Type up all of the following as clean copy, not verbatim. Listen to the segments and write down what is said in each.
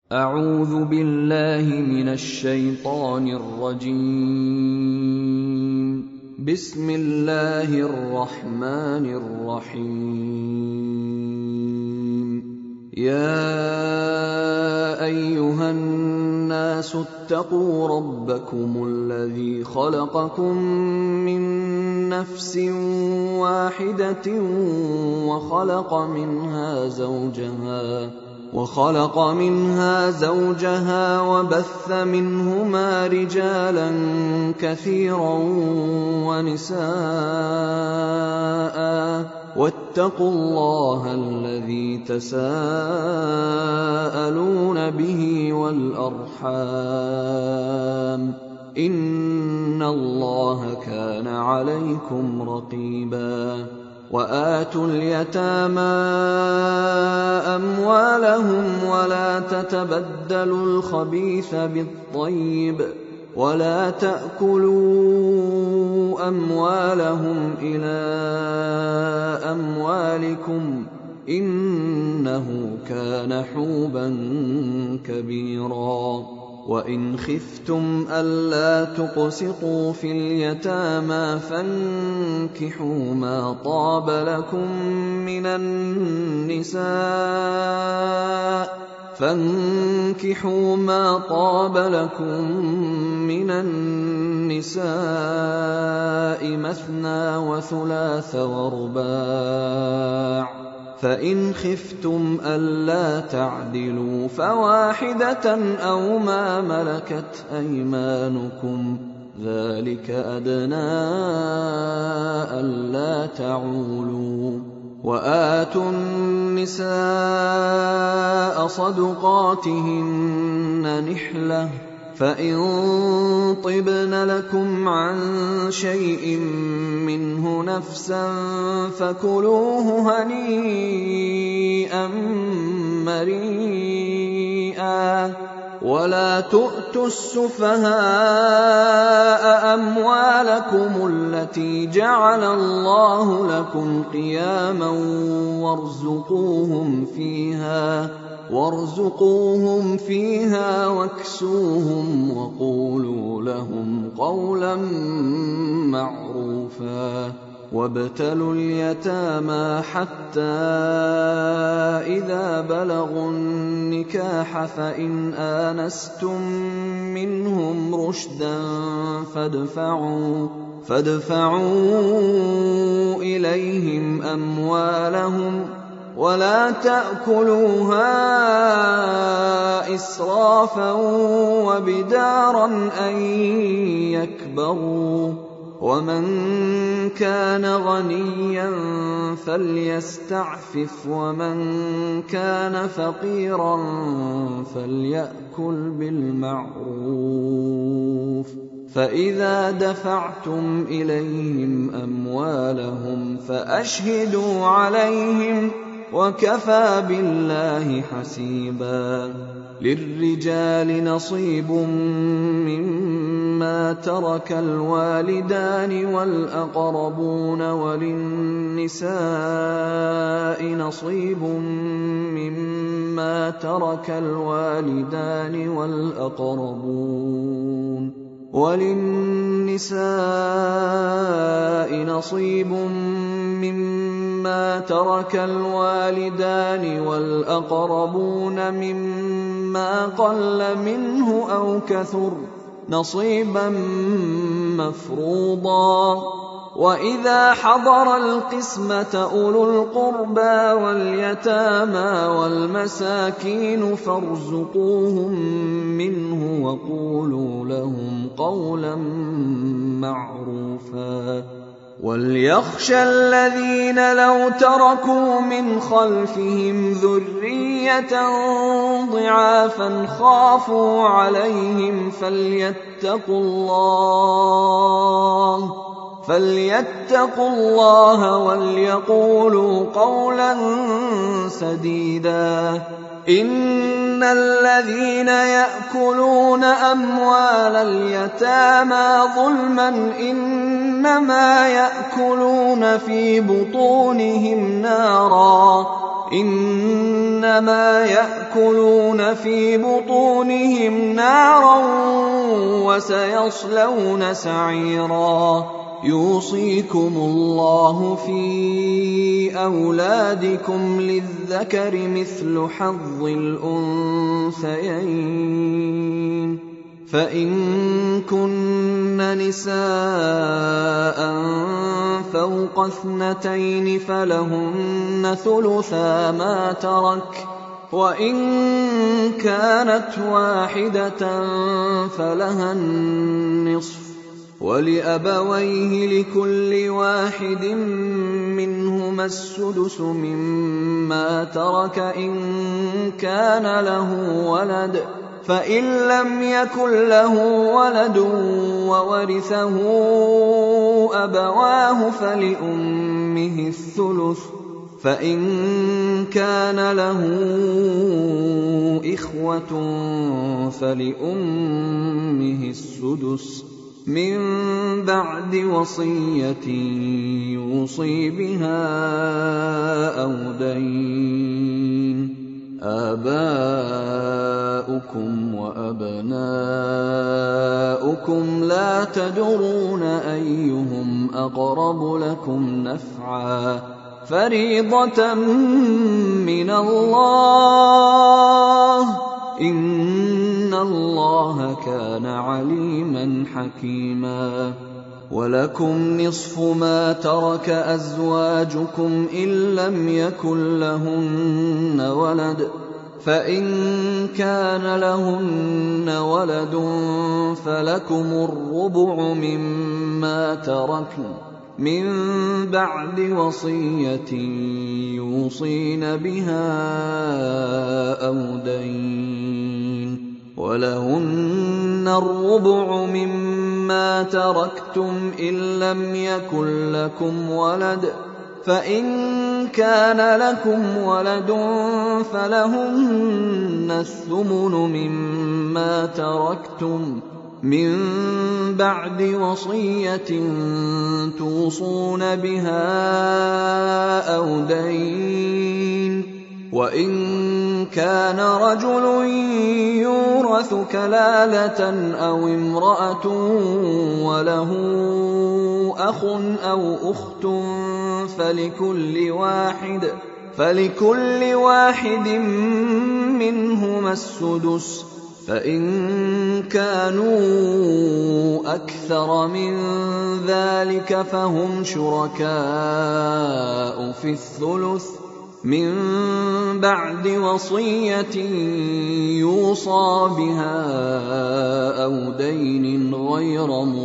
أعوذ بالله من الشيطان الرجيم. بسم الله الرحمن الرحيم. يا أيها الناس اتقوا ربكم الذي خلقكم من نفس واحدة وخلق منها زوجها وبث منهما رجالا كثيرا ونساء، واتقوا الله الذي تساءلون به والأرحام، إن الله كان عليكم رقيبا. وآتوا اليتامى أموالهم ولا تتبدلوا الخبيث بالطيب، ولا تأكلوا أموالهم إلى أموالكم، إنه كان حوبا كبيرا. وإن خفتم ألا تقسطوا في اليتامى فانكحوا ما طاب لكم من النساء مثنى وثلاث ورباع، فإن خفتم ألا تعدلوا فواحدة أو ما ملكت أيمانكم، ذلك أدنى ألا تعولوا. وآتوا النساء صدقاتهن نحلة، فإن طبن لكم عن شيء منه نفسا فكلوه هنيئا مريئا. ولا تؤتوا السفهاء أموالكم التي جعل الله لكم قياما وارزقوهم فيها واكسوهم وقولوا لهم قولا معروفا. وابتلوا اليتامى حتى إذا بلغوا النكاح فإن آنستم منهم رشدا فادفعوا إليهم أموالهم، ولا تأكلوها إسرافا وبدارا أن يكبروا. ومن كان غنيا فليستعفف، ومن كان فقيرا فليأكل بالمعروف. فإذا دفعتم إليهم أموالهم فأشهدوا عليهم، وكفى بالله حسيبا. للرجال نصيب مما ترك الوالدان والأقربون، وللنساء نصيب مما ترك الوالدان والأقربون مما قل منه أو كثر، نصيبا مفروضا. وإذا حضر القسمة أولو القربى واليتامى والمساكين فارزقوهم منه وقولوا لهم قولا معروفا. وليخشى الذين لو تركوا من خلفهم ذرية ضعافا خافوا عليهم فليتقوا الله وليقولوا قولا سديدا. إن الذين يأكلون أموال اليتامى ظلما إنما يأكلون في بطونهم نارا وسيصلون سعيرا. يوصيكم الله في أولادكم للذكر مثل حظ الأنثيين، فإن كن نساء فوق 2 فلهن ثلثا ما ترك، وإن كانت واحدة فلها النصف، ولأبويه لكل واحد منهما السدس مما ترك إن كان له ولد، فإن لم يكن له ولد وورثه أبواه فلأمه الثلث، فإن كان له إخوة فلأمه السدس من بعد وصية يوصي بها أو دين. آباؤكم وأبناؤكم لا تدرون أيهم أقرب لكم نفعا، فريضة من الله، إن الله كان عليما حكيما. ولكم نصف ما ترك أزواجكم إن لم يكن لهن ولد، فإن كان لهن ولد فلكم الربع مما تركن من بعد وصية يوصين بها أو دين، ولهن الربع مما تركتم إن لم يكن لكم ولد، فإن كان لكم ولد فلهن الثمن مما تركتم من بعد وصية توصون بها أو دين. وإن كان رجل يورث كلالة أو امرأة وله أخ أو أخت فلكل واحد منهما السدس، فإن كانوا أكثر من ذلك فهم شركاء في الثلث من بعد وصية يوصى بها أو دين غير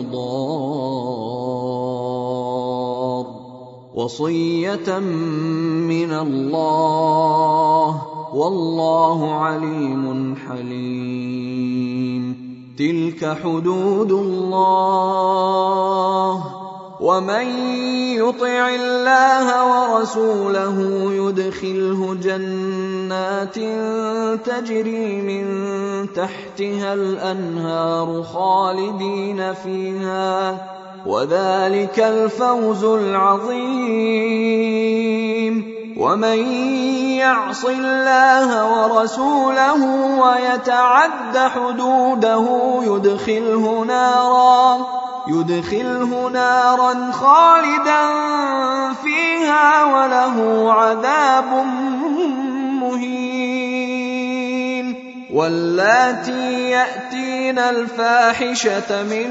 مضار، وصية من الله، والله عليم حليم. تلك حدود الله، ومن يطع الله ورسوله يدخله جنات تجري من تحتها الأنهار خالدين فيها، وذلك الفوز العظيم. ومن يعص الله ورسوله ويتعد حدوده يدخله نارا خالدا فيها وله عذاب مهين. واللاتي يأتين الفاحشة من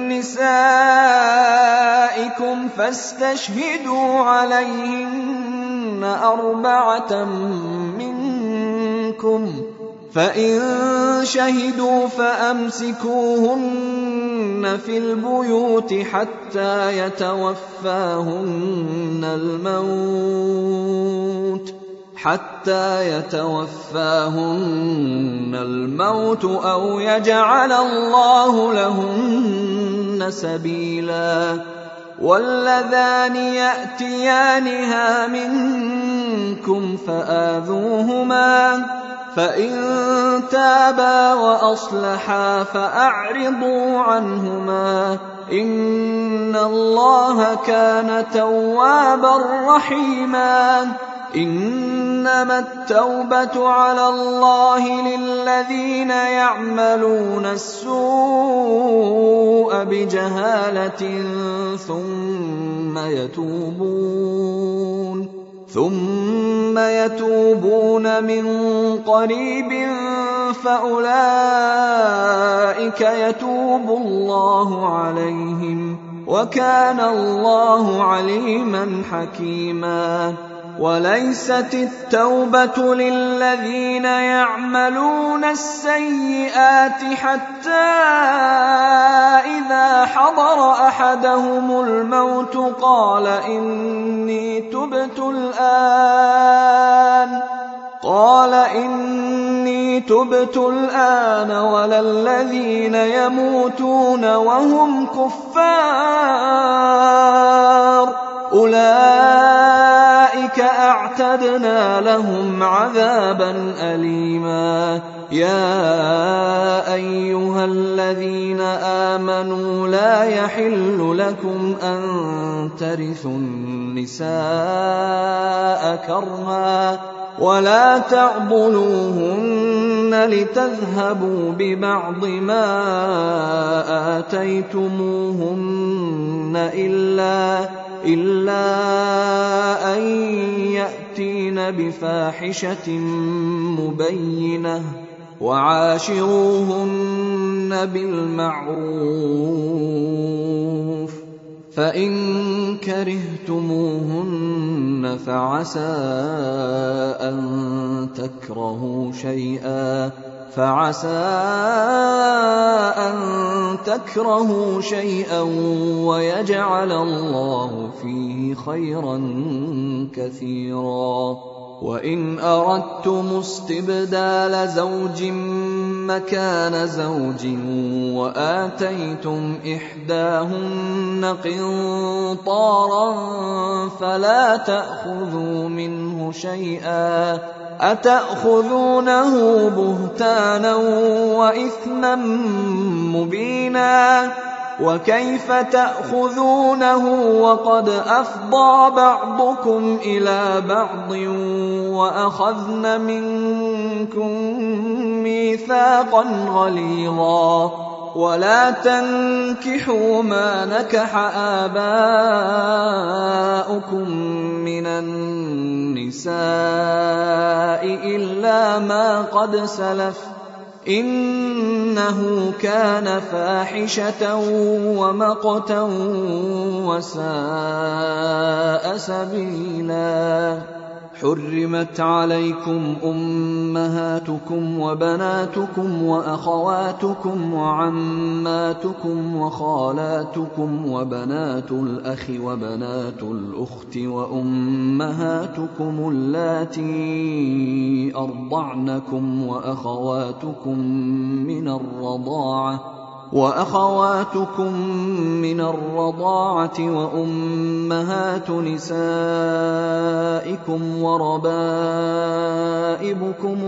نسائكم فاستشهدوا عليهن 4 منكم، فإن شهدوا فأمسكوهن في البيوت حتى يتوفاهن الموت أو يجعل الله لهن سبيلا. واللذان يأتيانها منكم فآذوهما، فإن تابا وأصلحا فأعرضوا عنهما إن الله كان توابا رحيما إنما التوبة على الله للذين يعملون السوء بجهالة ثم يتوبون من قريب فأولئك يتوب الله عليهم وكان الله عليما حكيما وليست التوبة للذين يعملون السيئات حتى إذا حضر أحدهم الموت قال إني تبت الآن ولا الذين يموتون وهم كفار أولئك أعتدنا لهم عذابا أليما يا أيها الذين آمنوا لا يحل لكم أن ترثوا النساء كرها ولا تعضلوهن لتذهبوا ببعض ما آتيتموهن إلا أن يأتين بفاحشة مبينة وعاشروهن بالمعروف فإن كرهتموهن فعسى أن تكرهوا شيئا ويجعل الله فيه خيرا كثيرا وإن أردتم استبدال زوج مكان زوج وآتيتم إحداهن قنطارا فلا تأخذوا منه شيئا أتأخذونه بهتانا وإثما مبينا وكيف تأخذونه وقد أفضى بعضكم إلى بعض وأخذن منكم ميثاقا غليظا ولا تنكحوا ما نكح آباؤكم من النساء إلا ما قد سلف إنه كان فاحشة ومقتا وساء سبيلا حرمت عليكم أمهاتكم وبناتكم وأخواتكم وعماتكم وخالاتكم وبنات الأخ وبنات الأخت وأمهاتكم اللاتي أرضعنكم وأخواتكم من الرضاعة وأمهات نسائكم وربائبكم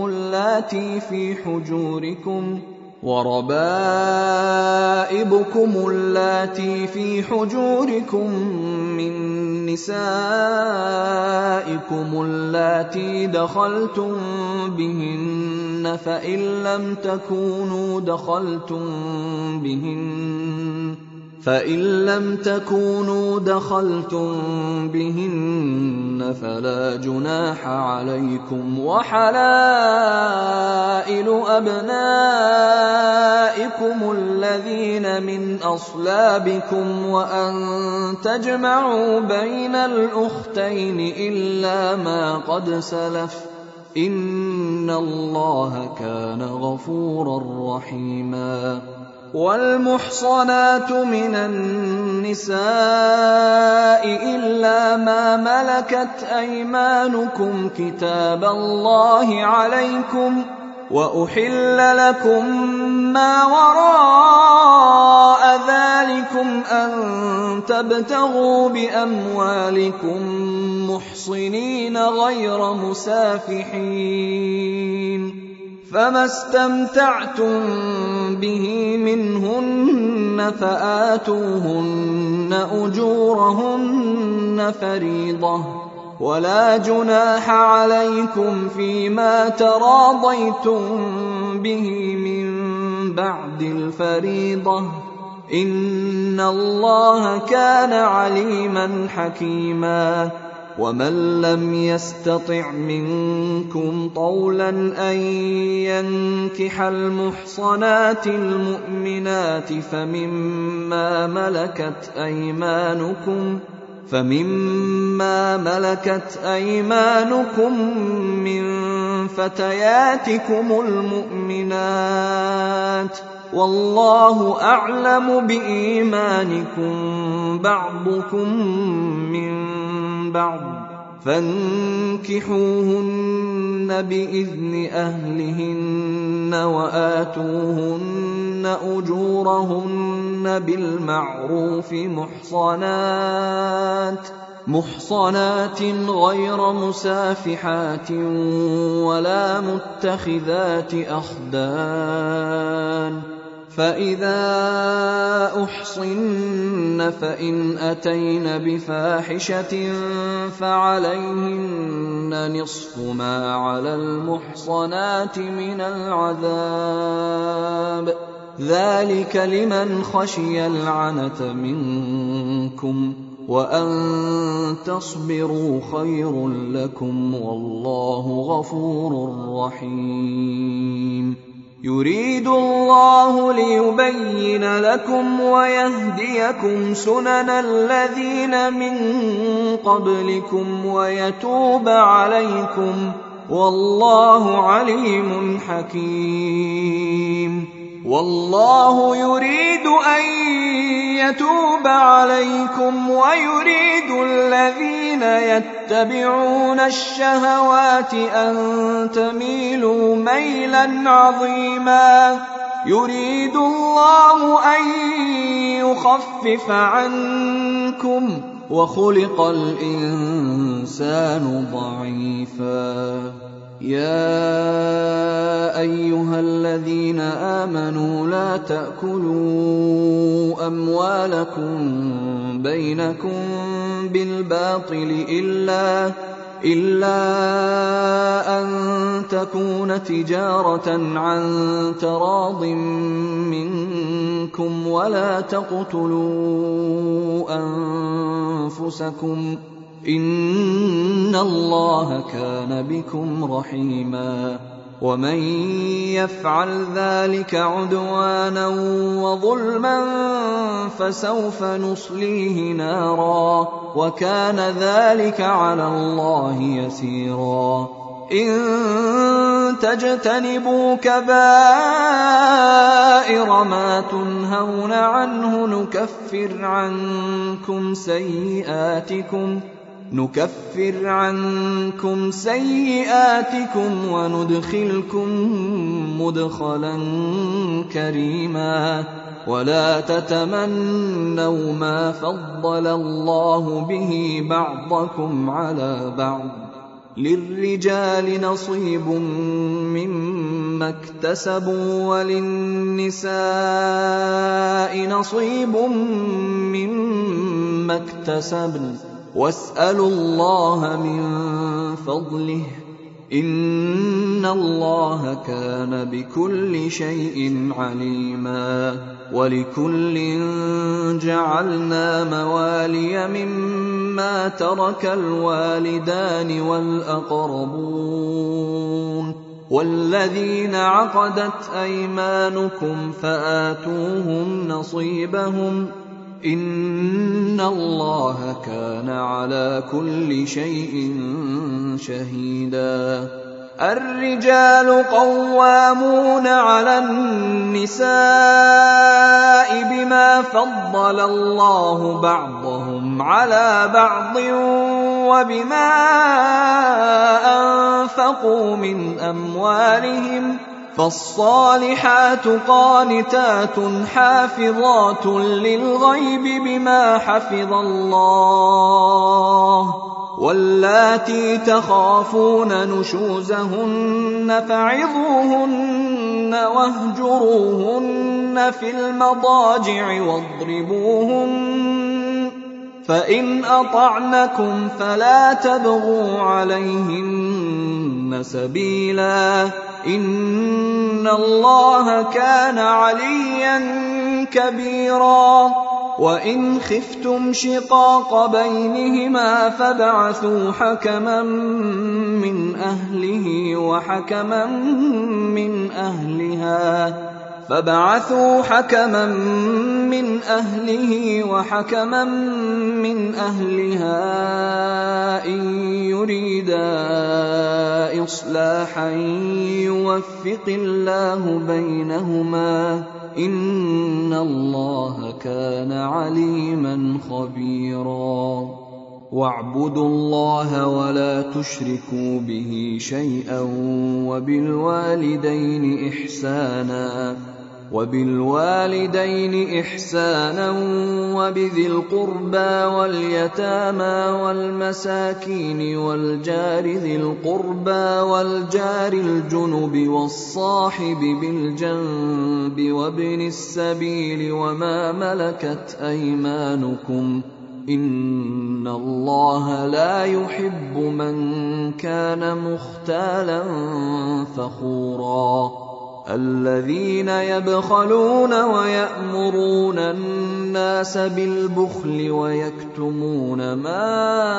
اللاتي في حجوركم من نسائكم اللاتي دخلتم بهن فإن لم تكونوا دخلتم بهن فلا جناح عليكم وحلائل أبنائكم الذين من أصلابكم وأن تجمعوا بين الأختين إلا ما قد سلف إن الله كان غفورا رحيما والمحصنات من النساء إلا ما ملكت أيمانكم كتاب الله عليكم وأحل لكم ما وراء ذلكم أن تبتغوا بأموالكم محصنين غير مسافحين فما استمتعتم به منهن فآتوهن أجورهن فريضة، ولا جناح عليكم فيما تراضيتم به من بعد الفريضة، إن الله كان عليما حكيما. ومن لم يستطع منكم طولا أن ينكح المحصنات المؤمنات فمما ملكت أيمانكم من فتياتكم المؤمنات، والله أعلم بإيمانكم بعضكم من بعض، فانكحوهن بإذن أهلهن وآتوهن أجورهن بالمعروف محصنات غير مسافحات ولا متخذات أخدان، فإذا أحصن فإن أتين بفاحشة فعليهن نصف ما على المحصنات من العذاب، ذلك لمن خشي العنة منكم، وأن تصبروا خير لكم، والله غفور رحيم. يريد الله ليبين لكم ويهديكم سنن الذين من قبلكم ويتوب عليكم، والله عليم حكيم. والله يريد أن يتوب عليكم ويريد الذين يتبعون الشهوات أن تميلوا ميلا عظيما. يريد الله أن يخفف عنكم، وخلق الإنسان ضعيفا. يا أيها الذين آمنوا لا تأكلوا أموالكم بينكم بالباطل إلا أن تكون تجارة عن تراض منكم، ولا تقتلوا أنفسكم، إن الله كان بكم رحيما. ومن يفعل ذلك عدوانا وظلما فسوف نصليه نارا، وكان ذلك على الله يسيرا. إن تجتنبوا كبائر ما تنهون عنه نكفر عنكم سيئاتكم وندخلكم مدخلا كريما. ولا تتمنوا ما فضل الله به بعضكم على بعض، للرجال نصيب مما اكتسبوا وللنساء نصيب مما اكتسبن، واسألوا الله من فضله، إن الله كان بكل شيء عليما. ولكل جعلنا موالي مما ترك الوالدان والأقربون والذين عقدت أيمانكم فآتوهم نصيبهم، إن الله كان على كل شيء شهيدا. الرجال قوامون على النساء بما فضل الله بعضهم على بعض وبما أنفقوا من أموالهم، فالصالحات قانتات حافظات للغيب بما حفظ الله، واللاتي تخافون نشوزهن فعظوهن واهجروهن في المضاجع واضربوهن، فإن أطعنكم فلا تبغوا عليهن سبيلا، إن الله كان عليا كبيرا. وإن خفتم شقاق بينهما فابعثوا حكما من أهله وحكما من أهلها إن يريدا إصلاحا يوفق الله بينهما، إن الله كان عليما خبيرا. واعبدوا الله ولا تشركوا به شيئا وبالوالدين إحسانا وبذي القربى واليتامى والمساكين والجار ذي القربى والجار الجنب والصاحب بالجنب وابن السبيل وما ملكت أيمانكم، إن الله لا يحب من كان مختالا فخورا. الذين يبخلون ويأمرون الناس بالبخل ويكتمون ما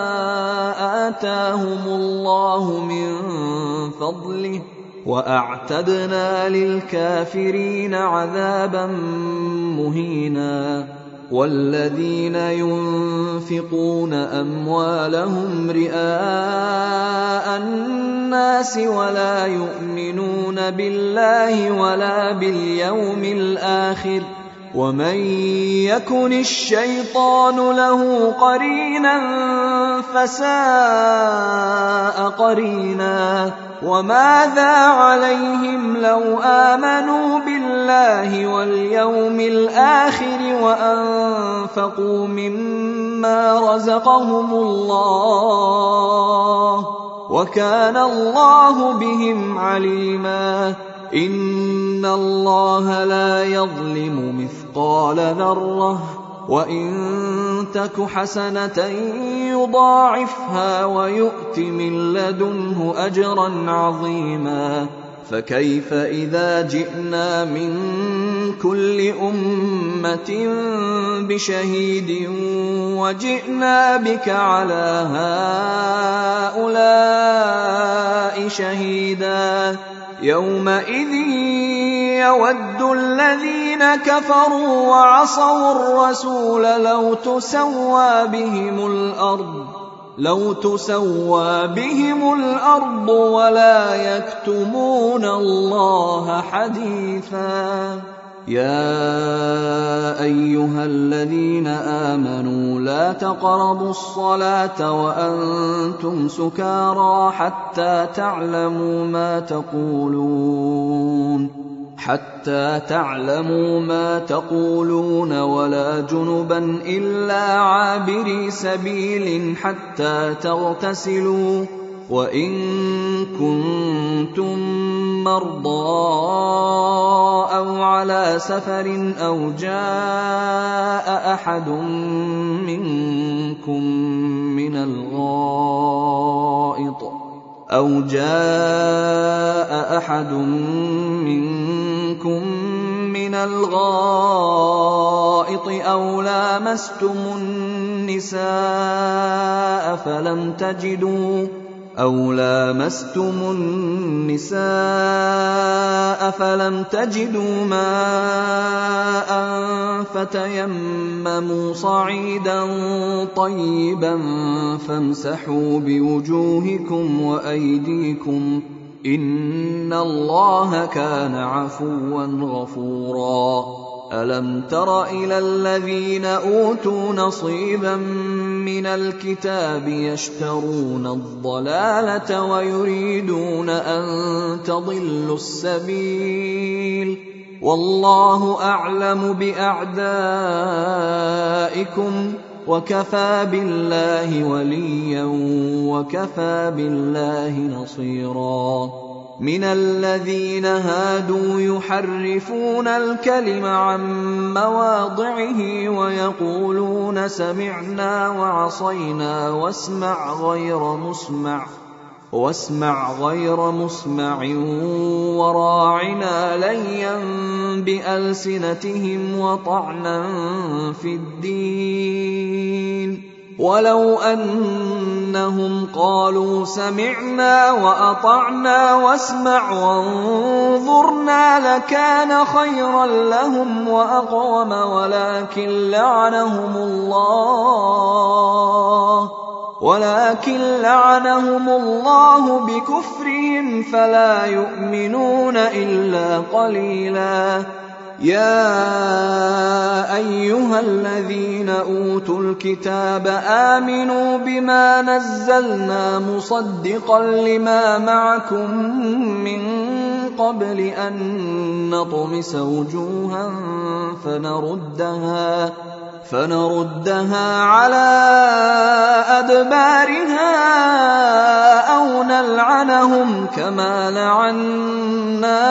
آتاهم الله من فضله، وأعتدنا للكافرين عذابا مهينا. والذين ينفقون أموالهم رئاء الناس ولا يؤمنون بالله ولا باليوم الآخر، ومن يكن الشيطان له قرينا فساء قرينا. وماذا عليهم لو آمنوا بالله واليوم الآخر وأنفقوا مما رزقهم الله، وكان الله بهم عليما. إن الله لا يظلم مثقال ذرة، وإن تك حسنة يضاعفها ويؤت من لدنه أجرا عظيما. فكيف إذا جئنا من كل أمة بشهيد وجئنا بك على هؤلاء شهيدا، يومئذ يود الذين كفروا وعصوا الرسول لو تسوى بهم الأرض ولا يكتمون الله حديثا. يا أيها الذين آمنوا لا تقربوا الصلاة وأنتم سكارى حتى تعلموا ما تقولون ولا جنبا إلا عابري سبيل حتى تغتسلوا، وإن كنتم مرضى أو على سفر أو جاء أحد منكم من الغائط أو لامستم النساء فلم تجدوا ماء فتيمموا صعيدا طيبا فامسحوا بوجوهكم وأيديكم، إن الله كان عفوا غفورا. ألم تر إلى الذين أوتوا نصيبا من الكتاب يشترون الضلالة ويريدون أن تضلوا السبيل، والله أعلم بأعدائكم، وكفى بالله وليا وكفى بالله نصيرا. مِنَ الَّذِينَ هَادُوا يُحَرِّفُونَ الْكَلِمَ عَن مَّوَاضِعِهِ وَيَقُولُونَ سَمِعْنَا وَعَصَيْنَا وَاسْمَعْ غَيْرَ مُسْمَعٍ وَرَاعِنَا لَيًّا بِأَلْسِنَتِهِمْ وَطَعْنًا فِي الدِّينِ وَلَوْ أَنَّهُمْ قَالُوا سَمِعْنَا وَأَطَعْنَا وَاسْمَعْ وَانظُرْنَا لَكَانَ خَيْرًا لَّهُمْ وَأَقْوَمَ ولكن لعنهم الله بكفرهم فلا يؤمنون إلا قليلا. يا أيها الذين أوتوا الكتاب آمنوا بما نزلنا مصدقا لما معكم من قبل أن نطمس وجوها فنردها على أدبارها أو نلعنهم كما لعنا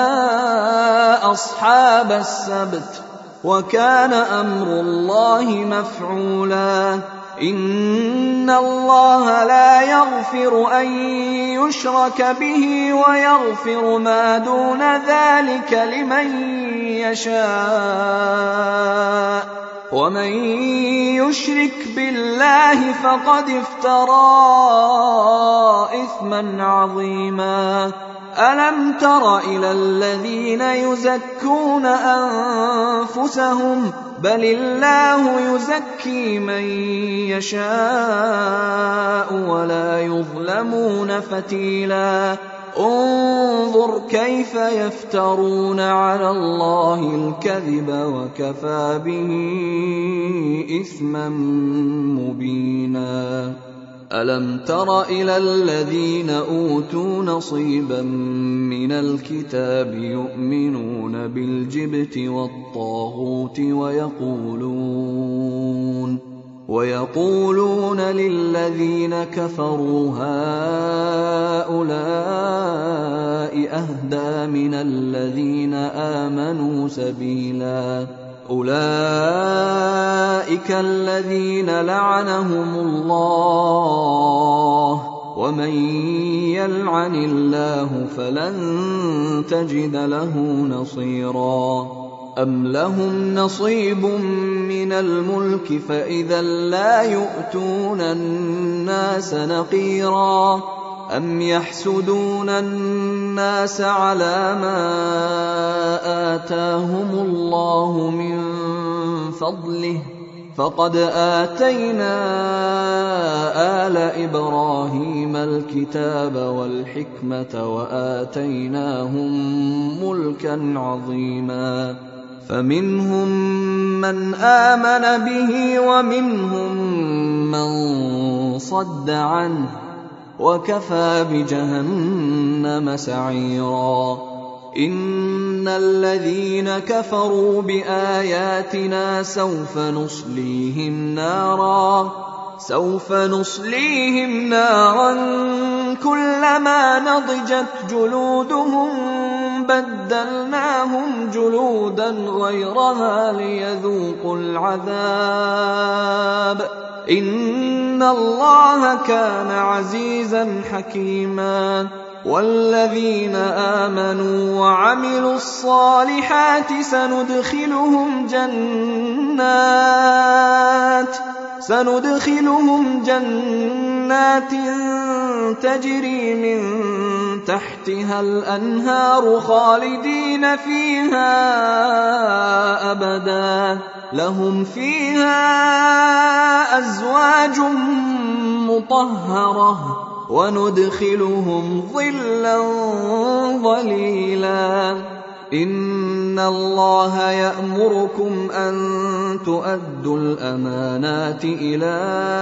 أصحاب السبت وكان أمر الله مفعولا. إن الله لا يغفر أن يشرك به ويغفر ما دون ذلك لمن يشاء ومن يشرك بالله فقد افترى إثما عظيما. ألم تر إلى الذين يزكون أنفسهم بل الله يزكي من يشاء ولا يظلمون فتيلا. انظر كيف يفترون على الله الكذب وكفى به إثما مبينا. ألم تر إلى الذين أوتوا نصيبا من الكتاب يؤمنون بالجبت والطاغوت ويقولون للذين كفروا هؤلاء أهدى من الذين آمنوا سبيلا. أولئك الذين لعنهم الله ومن يلعن الله فلن تجد له نصيرا. أم لهم نصيب من الملك فإذا لا يؤتون الناس نقيرا. أم يحسدون الناس على ما آتاهم الله من فضله فقد آتينا آل إبراهيم الكتاب والحكمة وآتيناهم ملكا عظيما. فمنهم من آمن به ومنهم من صد عنه وكفى بجهنم سعيرا. إن الذين كفروا بآياتنا سوف نصليهم نارا كلما نضجت جلودهم بدلناهم جلودا غيرها ليذوقوا العذاب إن الله كان عزيزا حكيما. والذين آمنوا وعملوا الصالحات سندخلهم جنات تجري من تحتها الأنهار خالدين فيها أبدا لهم فيها أزواج مطهرة وندخلهم ظلا ظليلا. إن الله يأمركم أن تؤدوا الأمانات إلى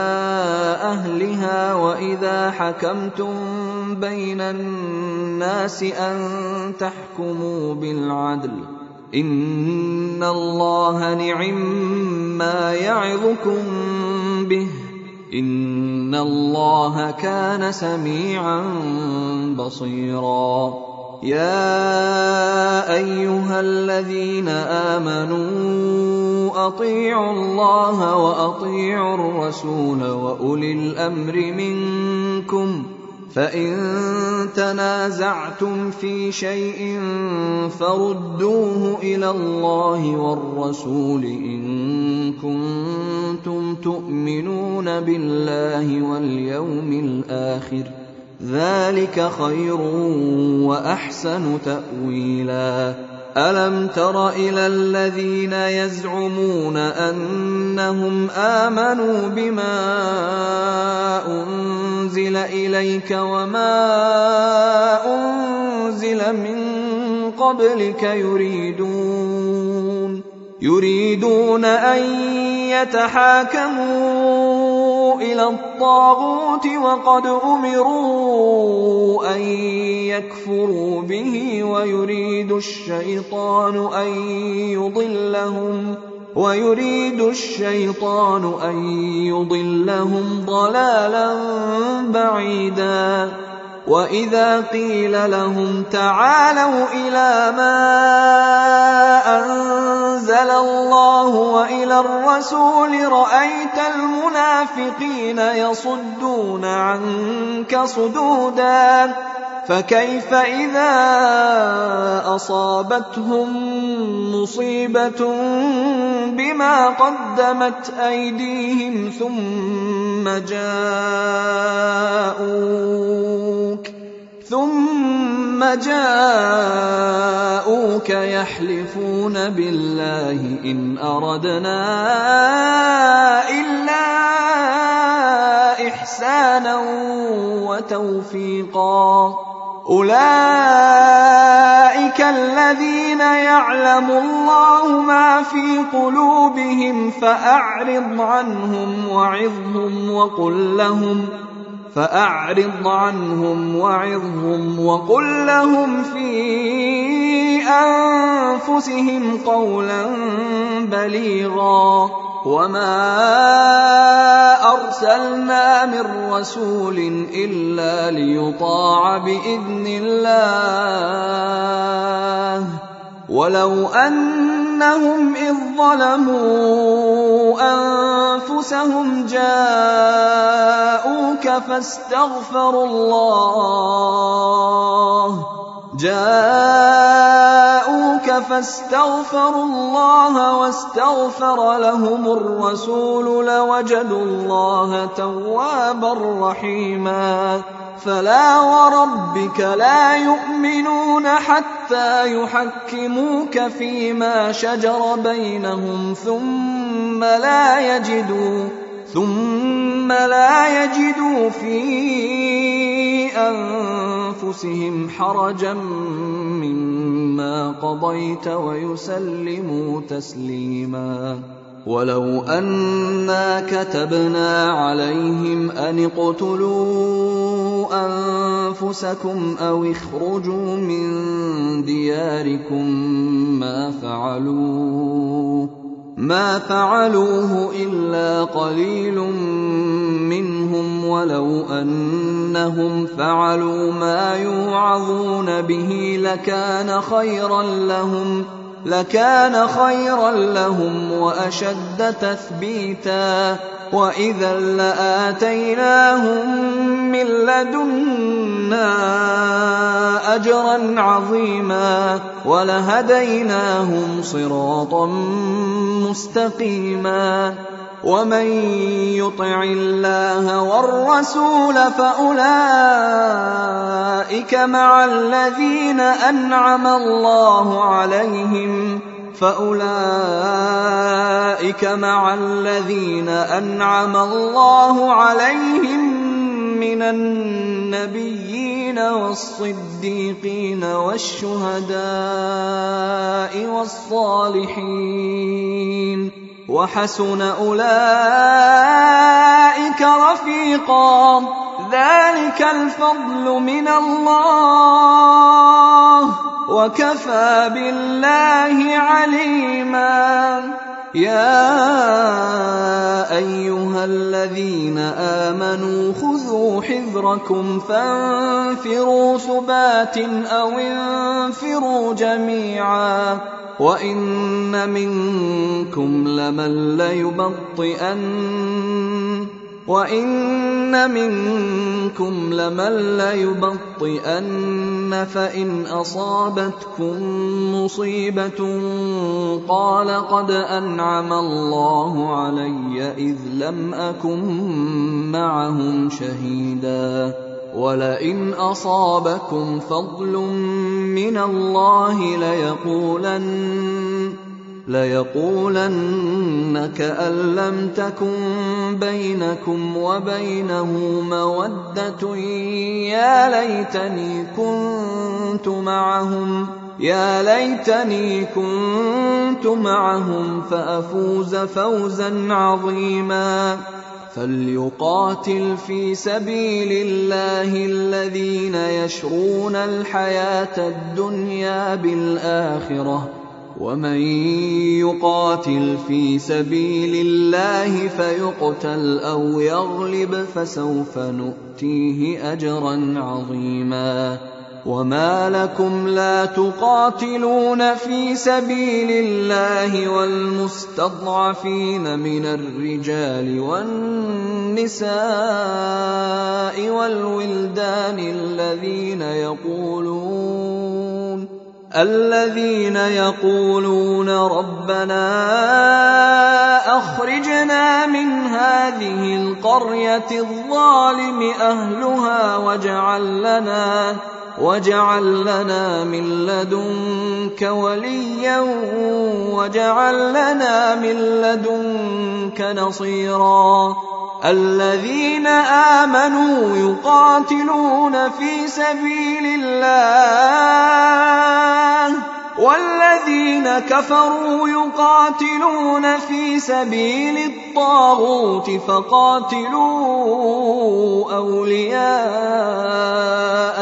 أهلها وإذا حكمتم بين الناس أن تحكموا بالعدل إن الله نعما يعظكم به إن الله كان سميعا بصيرا. يَا أَيُّهَا الَّذِينَ آمَنُوا أَطِيعُوا اللَّهَ وَأَطِيعُوا الرَّسُولَ وَأُولِي الْأَمْرِ مِنكُمْ ۖ فَإِن تَنَازَعْتُمْ فِي شَيْءٍ فَرُدُّوهُ إِلَى اللَّهِ وَالرَّسُولِ إِن كُنتُمْ تُؤْمِنُونَ بِاللَّهِ وَالْيَوْمِ الْآخِرِ ۚ ذَٰلِكَ خَيْرٌ وَأَحْسَنُ تَأْوِيلًا. أَلَمْ تَرَ إِلَى الَّذِينَ يَزْعُمُونَ أَنَّهُمْ آمَنُوا بِمَا أُنزِلَ إِلَيْكَ وَمَا أُنزِلَ مِن قَبْلِكَ يُرِيدُونَ أَن يَتَحَاكَمُوا إِلَى الطَّاغُوتِ وَقَدْ أُمِرُوا أَن يَكْفُرُوا بِهِ وَيُرِيدُ الشَّيْطَانُ أَن يُضِلَّهُمْ ضَلَالًا بَعِيدًا. وَإِذَا قِيلَ لَهُمْ تَعَالَوْا إِلَىٰ مَا أَنزَلَ اللَّهُ وَإِلَى الرَّسُولِ رَأَيْتَ الْمُنَافِقِينَ يَصُدُّونَ عَنكَ صُدُودًا. فَكَيْفَ إِذَا أَصَابَتْهُم مُّصِيبَةٌ بِمَا قَدَّمَتْ أَيْدِيهِمْ ثُمَّ جَاءُوكَ يَحْلِفُونَ بِاللَّهِ إِنْ أَرَدْنَا إِلَّا إِحْسَانًا وَتَوْفِيقًا. أُولَٰئِكَ الَّذِينَ يَعْلَمُ اللَّهُ مَا فِي قُلُوبِهِمْ فَأَعْرِضْ عَنْهُمْ وَعِظْهُمْ وَقُل لَّهُمْ فِي أَنفُسِهِمْ قَوْلًا بَلِيغًا. وَمَا أَرْسَلْنَا مِن رَّسُولٍ إِلَّا لِيُطَاعَ بِإِذْنِ اللَّهِ ۚ وَلَوْ أَنَّهُمْ إِذ ظَّلَمُوا أَنفُسَهُمْ جَاءُوكَ فاستغفروا الله واستغفر لهم الرسول لوجدوا الله توابا رحيما. فلا وربك لا يؤمنون حتى يحكموك فيما شجر بينهم ثم لا يجدوا في أنفسهم حرجا مما قضيت ويسلموا تسليما. ولو أنا كتبنا عليهم أن اقتلوا أنفسكم أو اخرجوا من دياركم ما فعلوه إلا قليل منهم، ولو أنهم فعلوا ما يوعظون به لكان خيرا لهم وأشد تثبيتا، وإذا لآتيناهم من لدنا أجرا عظيما ولهديناهم صراطا مستقيما. ومن يطع الله والرسول فأولئك مع الذين أنعم الله عليهم من النبيين والصديقين والشهداء والصالحين، وحسن أولئك رفيقا. ذلك الفضل من الله وكفى بالله عليما. يَا أَيُّهَا الَّذِينَ آمَنُوا خُذُوا حِذْرَكُمْ فَانفِرُوا ثُبَاتٍ أَوِ انفِرُوا جَمِيعًا وَإِنَّ مِنكُمْ لَمَن لَّيُبَطِّئَنَّ فَإِنْ أَصَابَتْكُم مُّصِيبَةٌ قَالَ قَدْ أَنْعَمَ اللَّهُ عَلَيَّ إِذْ لَمْ أَكُن مَّعَهُمْ شَهِيدًا وَلَئِنْ أَصَابَكُمْ فَضْلٌ مِّنَ اللَّهِ لَيَقُولَنَّ كَأَن لَّمْ تَكُن بَيْنَكُمْ وَبَيْنَهُ مَوَدَّةٌ يَا لَيْتَنِي كُنتُ مَعَهُمْ فَأَفُوزَ فَوْزًا عَظِيمًا فَلْيُقَاتِلْ فِي سَبِيلِ اللَّهِ الَّذِينَ يَشْرُونَ الْحَيَاةَ الدُّنْيَا بِالْآخِرَةِ ۖ وَمَن يُقَاتِلْ فِي سَبِيلِ اللَّهِ فَيُقْتَلْ أَوْ يَغْلِبْ فَسَوْفَ نُؤْتِيهِ أَجْرًا عَظِيمًا وَمَا لَكُمْ لَا تُقَاتِلُونَ فِي سَبِيلِ اللَّهِ وَالْمُسْتَضْعَفِينَ مِنَ الرِّجَالِ وَالنِّسَاءِ وَالْوِلْدَانِ الَّذِينَ يَقُولُونَ رَبَّنَا أَخْرِجْنَا مِنْ هَٰذِهِ الْقَرْيَةِ الظَّالِمِ أَهْلُهَا وَاجْعَل لَّنَا مِن لَّدُنكَ وَلِيًّا وَاجْعَل لَّنَا مِن لَّدُنكَ نَصِيرًا الَّذِينَ آمَنُوا يُقَاتِلُونَ فِي سَبِيلِ اللَّهِ وَالَّذِينَ كَفَرُوا يُقَاتِلُونَ فِي سَبِيلِ الطَّاغُوتِ فَقَاتِلُوا أَوْلِيَاءَ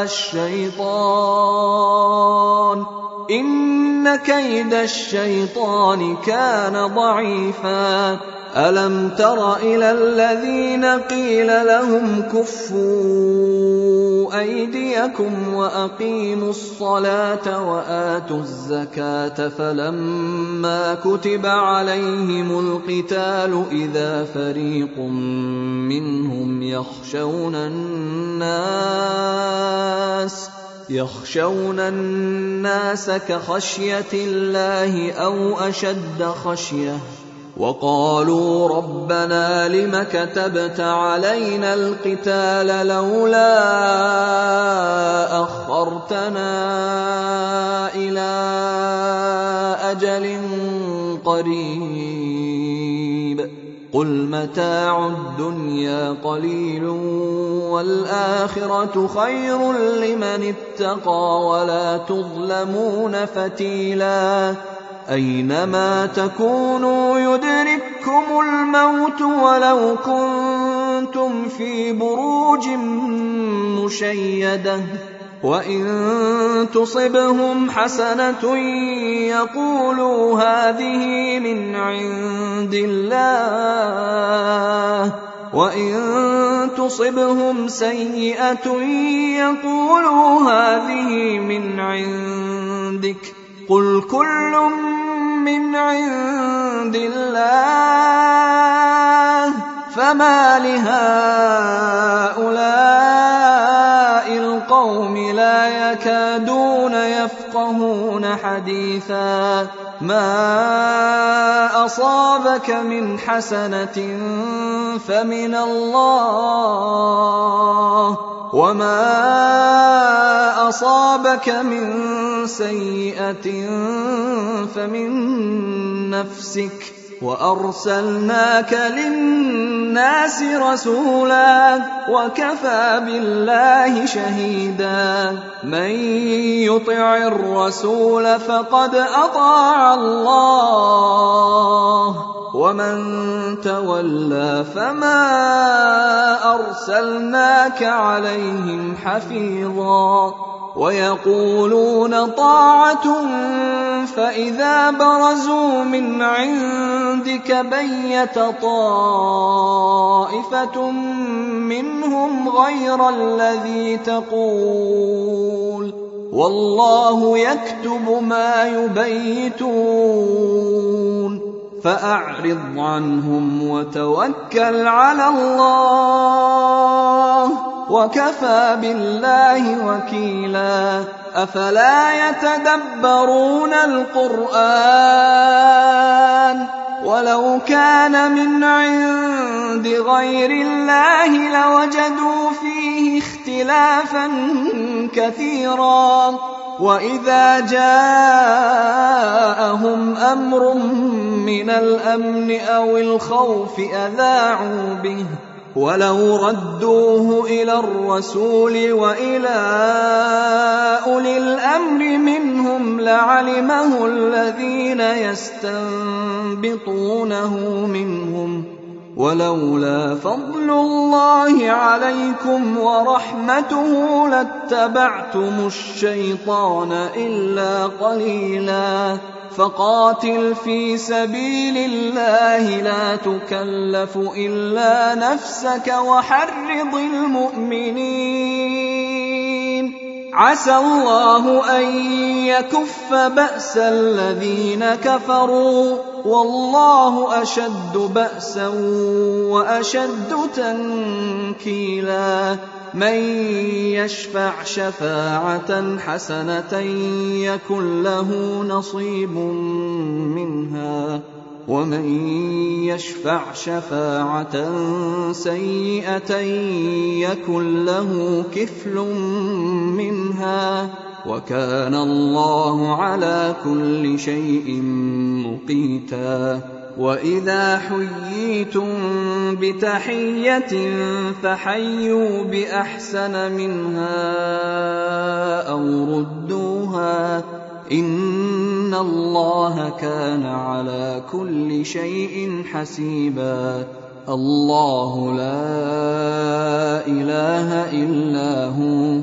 الشَّيْطَانِ ۖ إِنَّ كَيْدَ الشَّيْطَانِ كَانَ ضَعِيفًا أَلَمْ تَرَ إِلَى الَّذِينَ قِيلَ لَهُمْ كُفُّوا أَيْدِيَكُمْ وَأَقِيمُوا الصَّلَاةَ وَآتُوا الزَّكَاةَ فَلَمَّا كُتِبَ عَلَيْهِمُ الْقِتَالُ إِذَا فَرِيقٌ مِّنْهُمْ يَخْشَوْنَ النَّاسَ كَخَشْيَةِ اللَّهِ أَوْ أَشَدَّ خَشْيَةً وَقَالُوا رَبَّنَا لِمَ كَتَبْتَ عَلَيْنَا الْقِتَالَ لَوْلَا أَخَّرْتَنَا إِلَىٰ أَجَلٍ قَرِيبٍ قُلْ مَتَاعُ الدُّنْيَا قَلِيلٌ وَالْآخِرَةُ خَيْرٌ لِّمَنِ اتَّقَىٰ وَلَا تُظْلَمُونَ فَتِيلًا أَيْنَمَا تَكُونُوا يُدْرِككُّمُ الْمَوْتُ وَلَوْ كُنتُمْ فِي بُرُوجٍ مُّشَيَّدَةٍ وَإِن تُصِبْهُمْ حَسَنَةٌ يَقُولُوا هَٰذِهِ مِنْ عِندِ اللَّهِ وَإِن تُصِبْهُمْ سَيِّئَةٌ يَقُولُوا هَٰذِهِ مِنْ عِندِكَ قُلْ كُلٌّ مِّنْ عِندِ اللَّهِ فَمَا لِهَٰؤُلَاءِ الْقَوْمِ لَا يَكَادُونَ يَفْقَهُونَ حَدِيثًا مَا أَصَابَكَ مِنْ حَسَنَةٍ فَمِنَ اللَّهِ وَمَا أَصَابَكَ مِن سَيِّئَةٍ فَمِن نَّفْسِكَ وَأَرْسَلْنَاكَ لِلنَّاسِ رَسُولًا وَكَفَىٰ بِاللَّهِ شَهِيدًا مَن يُطِعِ الرَّسُولَ فَقَدْ أَطَاعَ اللَّهَ وَمَن تَوَلَّىٰ فَمَا أَرْسَلْنَاكَ عَلَيْهِمْ حَفِيظًا وَيَقُولُونَ طَاعَةٌ فَإِذَا بَرَزُوا مِنْ عِندِكَ عندك بيت طائفة منهم غير الذي تقول والله يكتب ما يبيتون فأعرض عنهم وتوكل على الله وكفى بالله وكيلا أفلا يتدبرون القرآن ولو كان من عند غير الله لوجدوا فيه اختلافا كثيرا وإذا جاءهم أمر من الأمن أو الخوف أذاعوا به ولو ردوه إلى الرسول وإلى أولي الأمر منهم لعلمه الذين يستنبطونه منهم ولولا فضل الله عليكم ورحمته لاتبعتم الشيطان إلا قليلا فقاتل في سبيل الله لا تكلف إلا نفسك وحرض المؤمنين عسى الله أن يكف بأس الذين كفروا والله أشد بأسا وأشد تنكيلا من يشفع شفاعة حسنة يكن له نصيب منها ومن يشفع شفاعة سيئة يكن له كفل منها وكان الله على كل شيء مقيتا وإذا حييتم بتحية فحيوا بأحسن منها أو ردوها إن الله كان على كل شيء حسيبا الله لا إله إلا هو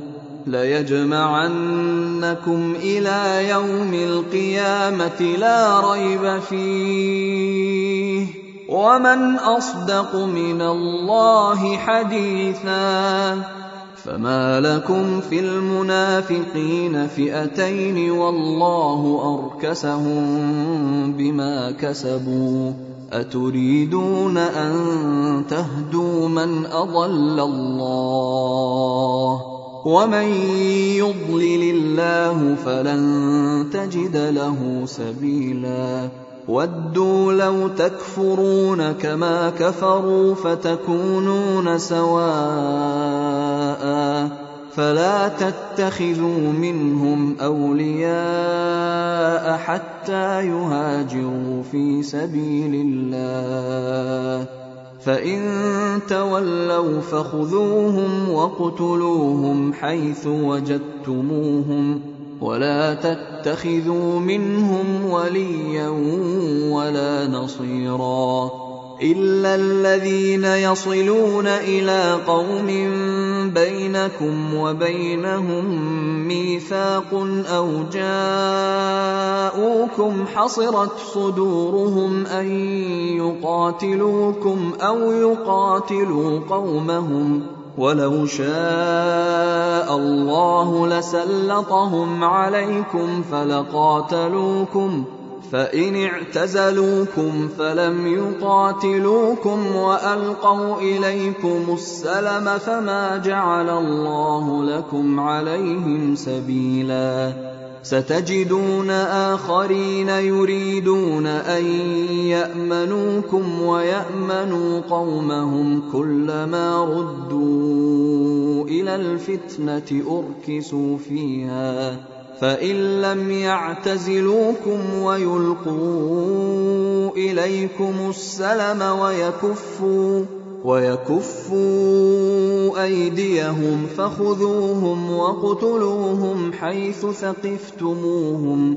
ليجمعنكم إلى يوم القيامة لا ريب فيه ومن أصدق من الله حديثا فما لكم في المنافقين فئتين والله أركسهم بما كسبوا أتريدون أن تهدوا من أضل الله ومن يضلل الله فلن تجد له سبيلا ودوا لو تكفرون كما كفروا فتكونون سواء فلا تتخذوا منهم أولياء حتى يهاجروا في سبيل الله فإن تولوا فخذوهم واقتلوهم حيث وجدتموهم ولا تتخذوا منهم وليا ولا نصيرا إلا الذين يصلون إلى قوم بينكم وبينهم ميثاق أو جاءوكم حصرت صدورهم أن يقاتلوكم أو يقاتلوا قومهم ولو شاء الله لسلطهم عليكم فلقاتلوكم فإن اعتزلوكم فلم يقاتلوكم وألقوا إليكم السلم فما جعل الله لكم عليهم سبيلا ستجدون آخرين يريدون أن يأمنوكم ويأمنوا قومهم كلما ردوا إلى الفتنة أركسوا فيها فإن لم يعتزلوكم ويلقوا إليكم السلم ويكفوا أيديهم فخذوهم واقتلوهم حيث ثقفتموهم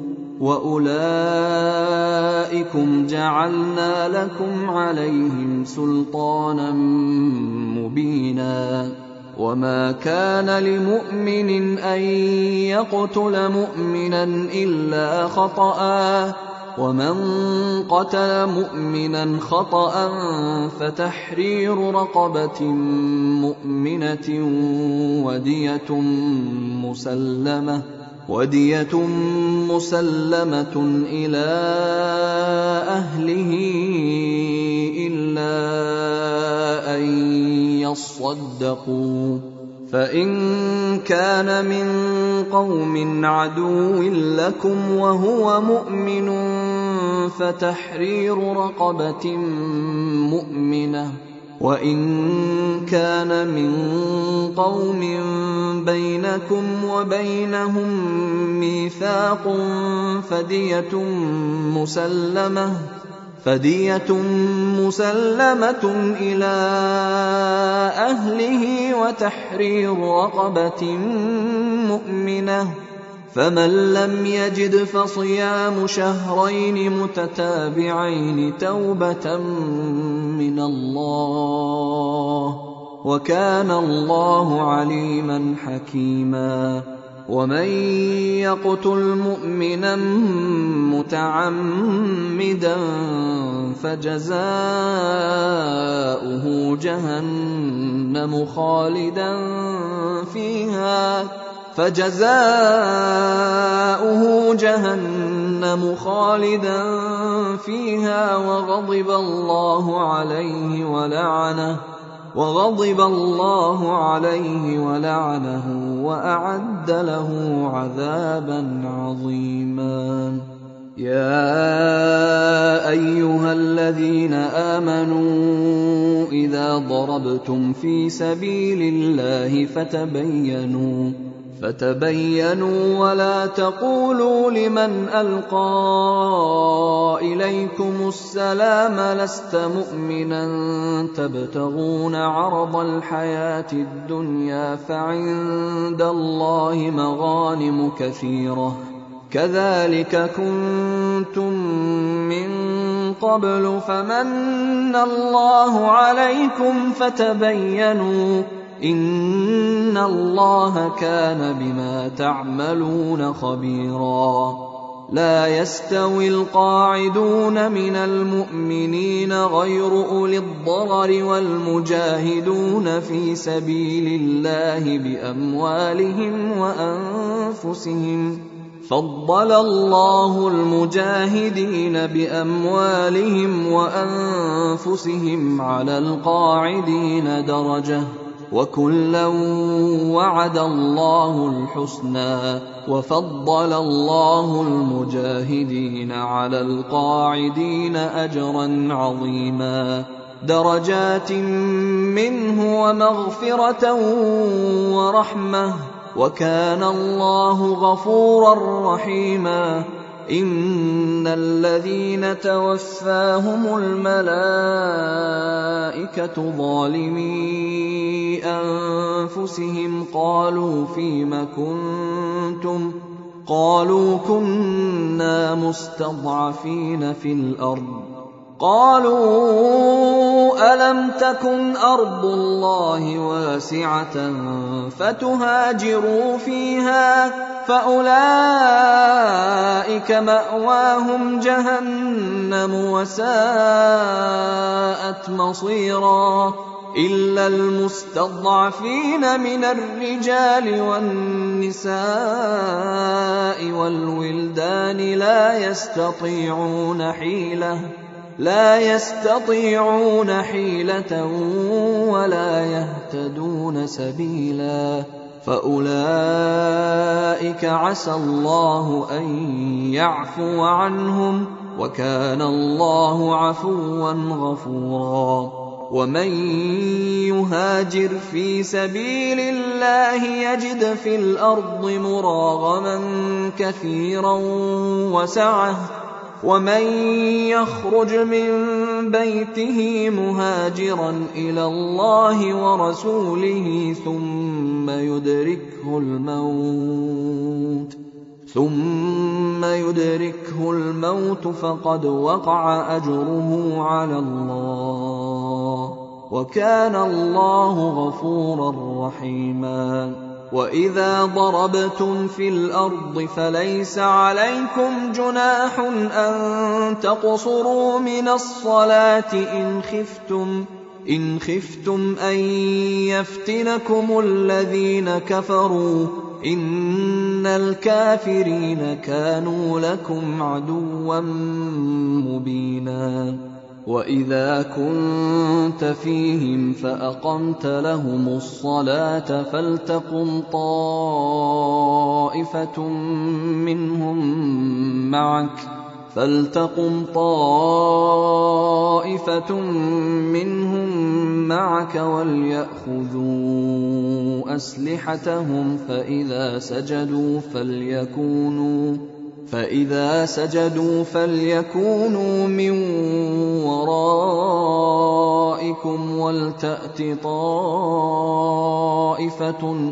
وأولئكم جعلنا لكم عليهم سلطانا مبينا وما كان لمؤمن أن يقتل مؤمنا إلا خطأ، ومن قتل مؤمنا خطأ فتحرير رقبة مؤمنة ودية مسلمة إلى أهله إلا أن يصدقوا، فإن كان من قوم عدو لكم وهو مؤمن فتحرير رقبة مؤمنة، وإن كان من قوم بينكم وبينهم ميثاق فدية مسلمة إلى أهله وتحرير رقبة مؤمنة، فمن لم يجد فصيام شهرين متتابعين توبة من الله، وكان الله عليما حكيما. ومن يقتل مؤمنا متعمدا فجزاؤه جهنم خالدا فيها وغضب الله عليه ولعنه وأعد له عذابا عظيما. يا أيها الذين آمنوا إذا ضربتم في سبيل الله فتبينوا ولا تقولوا لمن ألقى إليكم السلام لست مؤمنا تبتغون عرض الحياة الدنيا فعند الله مغانم كثيرة كذلك كنتم من قبل فمن الله عليكم فتبينوا إن الله كان بما تعملون خبيرا. لا يستوي القاعدون من المؤمنين غير أولي الضرر والمجاهدون في سبيل الله بأموالهم وأنفسهم، فضل الله المجاهدين بأموالهم وأنفسهم على القاعدين درجة، وكلا وعد الله الحسنى، وفضل الله المجاهدين على القاعدين أجرا عظيما، درجات منه ومغفرة ورحمة، وكان الله غفورا رحيما. إن الذين توفاهم الملائكة ظالمي أنفسهم قالوا فيم كنتم؟ قالوا كنا مستضعفين في الأرض. قالوا ألم تكن أرض الله واسعة فتهاجروا فيها فأولئك مأواهم جهنم وساءت مصيرا. إلا المستضعفين من الرجال والنساء والولدان لا يستطيعون حيلة ولا يهتدون سبيلا، فأولئك عسى الله أن يعفو عنهم، وكان الله عفوا غفورا. ومن يهاجر في سبيل الله يجد في الأرض مراغما كثيرا وسعة، ومن يخرج من بيته مهاجرا إلى الله ورسوله ثم يدركه الموت فقد وقع أجره على الله، وكان الله غفورا رحيما. وإذا ضربتم في الأرض فليس عليكم جناح أن تقصروا من الصلاة إن خفتم أن يفتنكم الذين كفروا إن الكافرين كانوا لكم عدوا مبينا. وإذا كنت فيهم فأقمت لهم الصلاة فلتقم طائفة منهم معك وليأخذوا أسلحتهم فإذا سجدوا فليكونوا من ورائكم ولتأت طائفة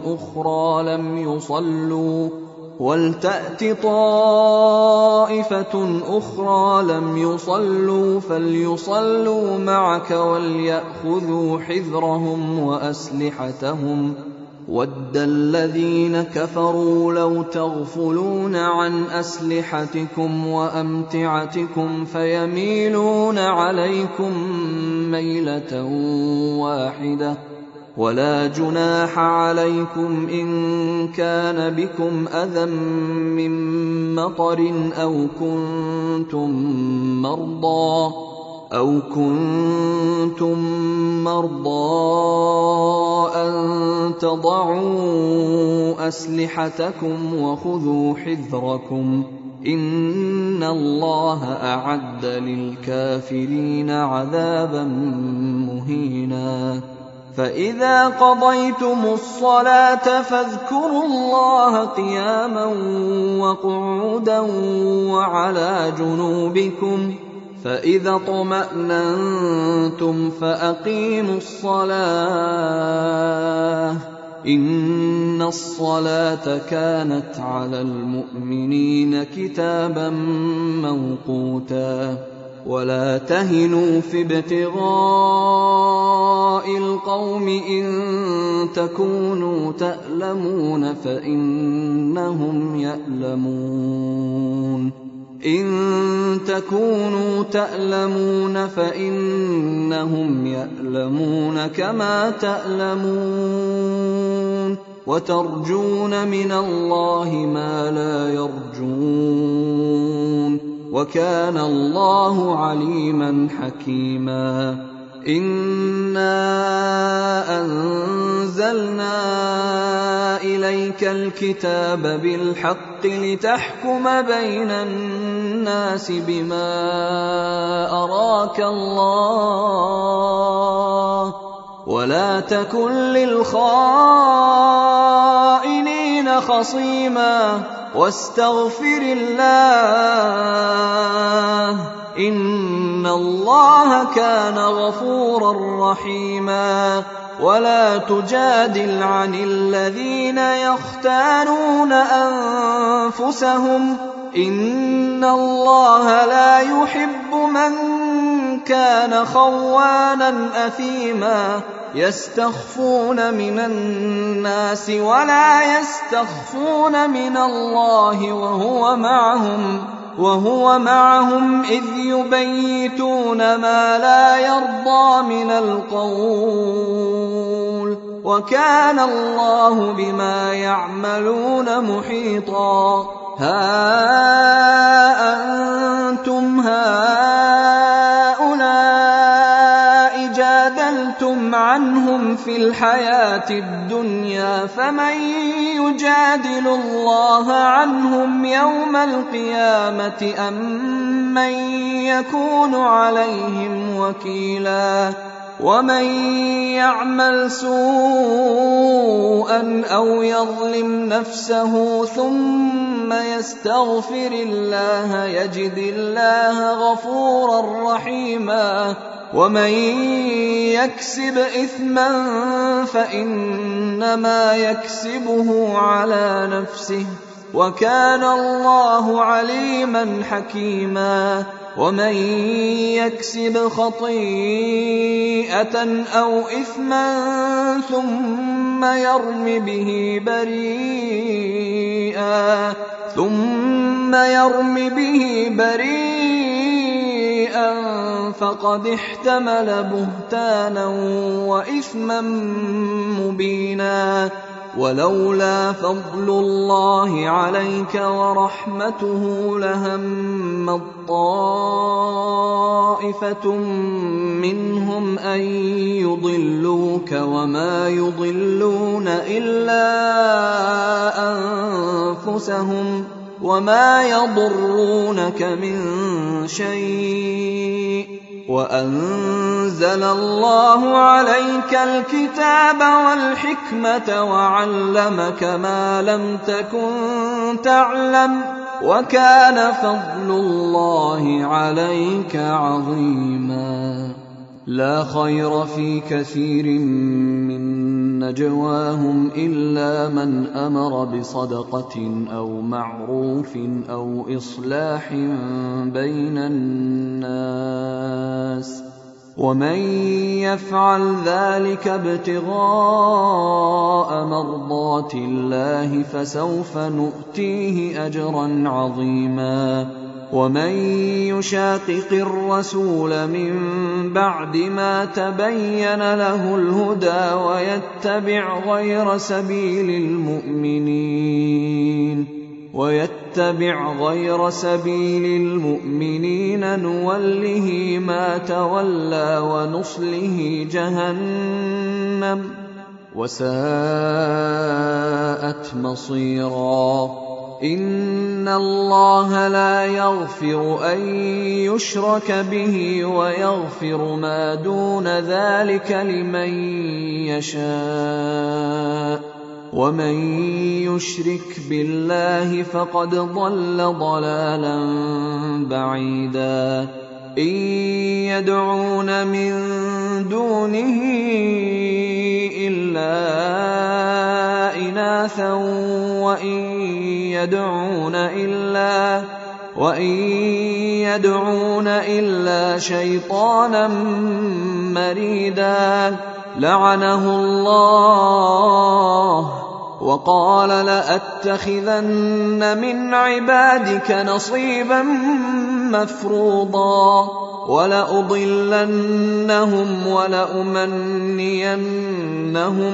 أخرى لم يصلوا فليصلوا معك وليأخذوا حذرهم وأسلحتهم. وَدَّ الَّذِينَ كَفَرُوا لَوْ تَغْفُلُونَ عَنْ أَسْلِحَتِكُمْ وَأَمْتِعَتِكُمْ فَيَمِيلُونَ عَلَيْكُمْ مَيْلَةً وَاحِدَةً. وَلَا جُنَاحَ عَلَيْكُمْ إِن كَانَ بِكُمْ أَذًى مِّن مَّطَرٍ أَوْ كُنتُم مَّرْضَىٰ أَن تَضَعُوا أَسْلِحَتَكُمْ وَخُذُوا حِذْرَكُمْ إِنَّ اللَّهَ أَعَدَّ لِلْكَافِرِينَ عَذَابًا مُّهِينًا. فَإِذَا قَضَيْتُمُ الصَّلَاةَ فاذكروا الله قِيَامًا وَقُعُودًا وَعَلَىٰ جُنُوبِكُمْ فإذا اطمأننتم فأقيموا الصلاة إن الصلاة كانت على المؤمنين كتابا موقوتا. ولا تهنوا في ابتغاء القوم إن تكونوا تألمون فإنهم يألمون كما تألمون وترجون من الله ما لا يرجون وكان الله عليما حكيما. إنا أنزلنا إليك الكتاب بالحق لتحكم بين الناس بما أراك الله ولا تكن للخائنين خصيما واستغفر الله إن الله كان غفورا رحيما. ولا تجادل عن الذين يختانون أنفسهم إن الله لا يحب من كان خوانا أثيما يستخفون من الناس ولا يستخفون من الله وهو معهم إذ يبيتون ما لا يرضى من القول وكان الله بما يعملون محيطا. ها أنتم هؤلاء جادلتم عنهم في الحياة الدنيا فمن يجادل الله عنهم يوم القيامة أم من يكون عليهم وكيلا. ومن يعمل سوءا أو يظلم نفسه ثم يستغفر الله يجد الله غفورا رحيما. ومن يكسب إثما فإنما يكسبه على نفسه وكان الله عليما حكيما. ومن يكسب خطيئة أو إثما ثم يرم به بريئا فقد احتمل بهتانا وإثما مبينا. ولولا فضل الله عليك ورحمته لهمت طائفة منهم أن يضلوك وما يضلون إلا أنفسهم وما يضرونك من شيء. وأنزل الله عليك الكتاب والحكمة وعلمك ما لم تكن تعلم وكان فضل الله عليك عظيما. لا خير في كثير من نجواهم إلا من أمر بصدقة أو معروف أو إصلاح بين الناس ومن يفعل ذلك ابتغاء مرضات الله فسوف نؤتيه أجرا عظيما. ومن يشاقق الرسول من بعد ما تبين له الهدى ويتبع غير سبيل المؤمنين نوله ما تولى ونصله جهنم وساءت مصيرا. إن الله لا يغفر أن يشرك به ويغفر ما دون ذلك لمن يشاء ومن يشرك بالله فقد ضل ضلالا بعيدا. إن يدعون من دونه إلا إناثا وإن يدعون إلا شيطانا مريدا لعنه الله وقال لأتخذن من عبادك نصيبا مفروضا ولأضلنهم ولأمنينهم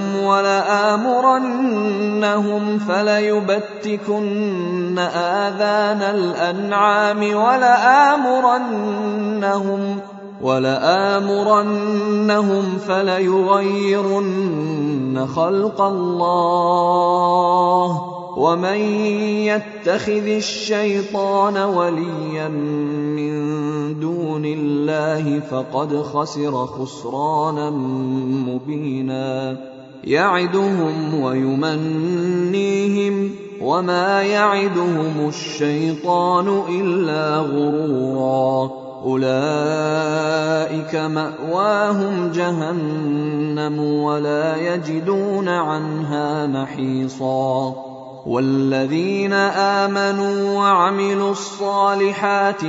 ولآمرنهم فليبتكن آذان الأنعام ولآمرنهم فليغيرن خلق الله. ومن يتخذ الشيطان وليا من دون الله فقد خسر خسرانا مبينا. يعدهم ويمنيهم وما يعدهم الشيطان إلا غرورا. أولئك مأواهم جهنم ولا يجدون عنها محيصا. والذين آمنوا وعملوا الصالحات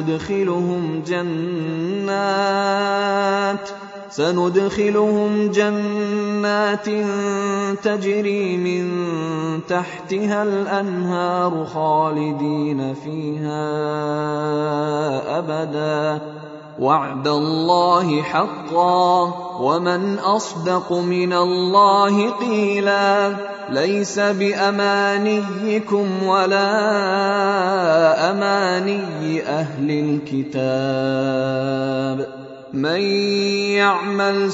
سندخلهم جنات تجري من تحتها الأنهار خالدين فيها أبدا وعد الله حقا ومن أصدق من الله قيلا. ليس بأمانيكم ولا أماني أهل الكتاب. من يعمل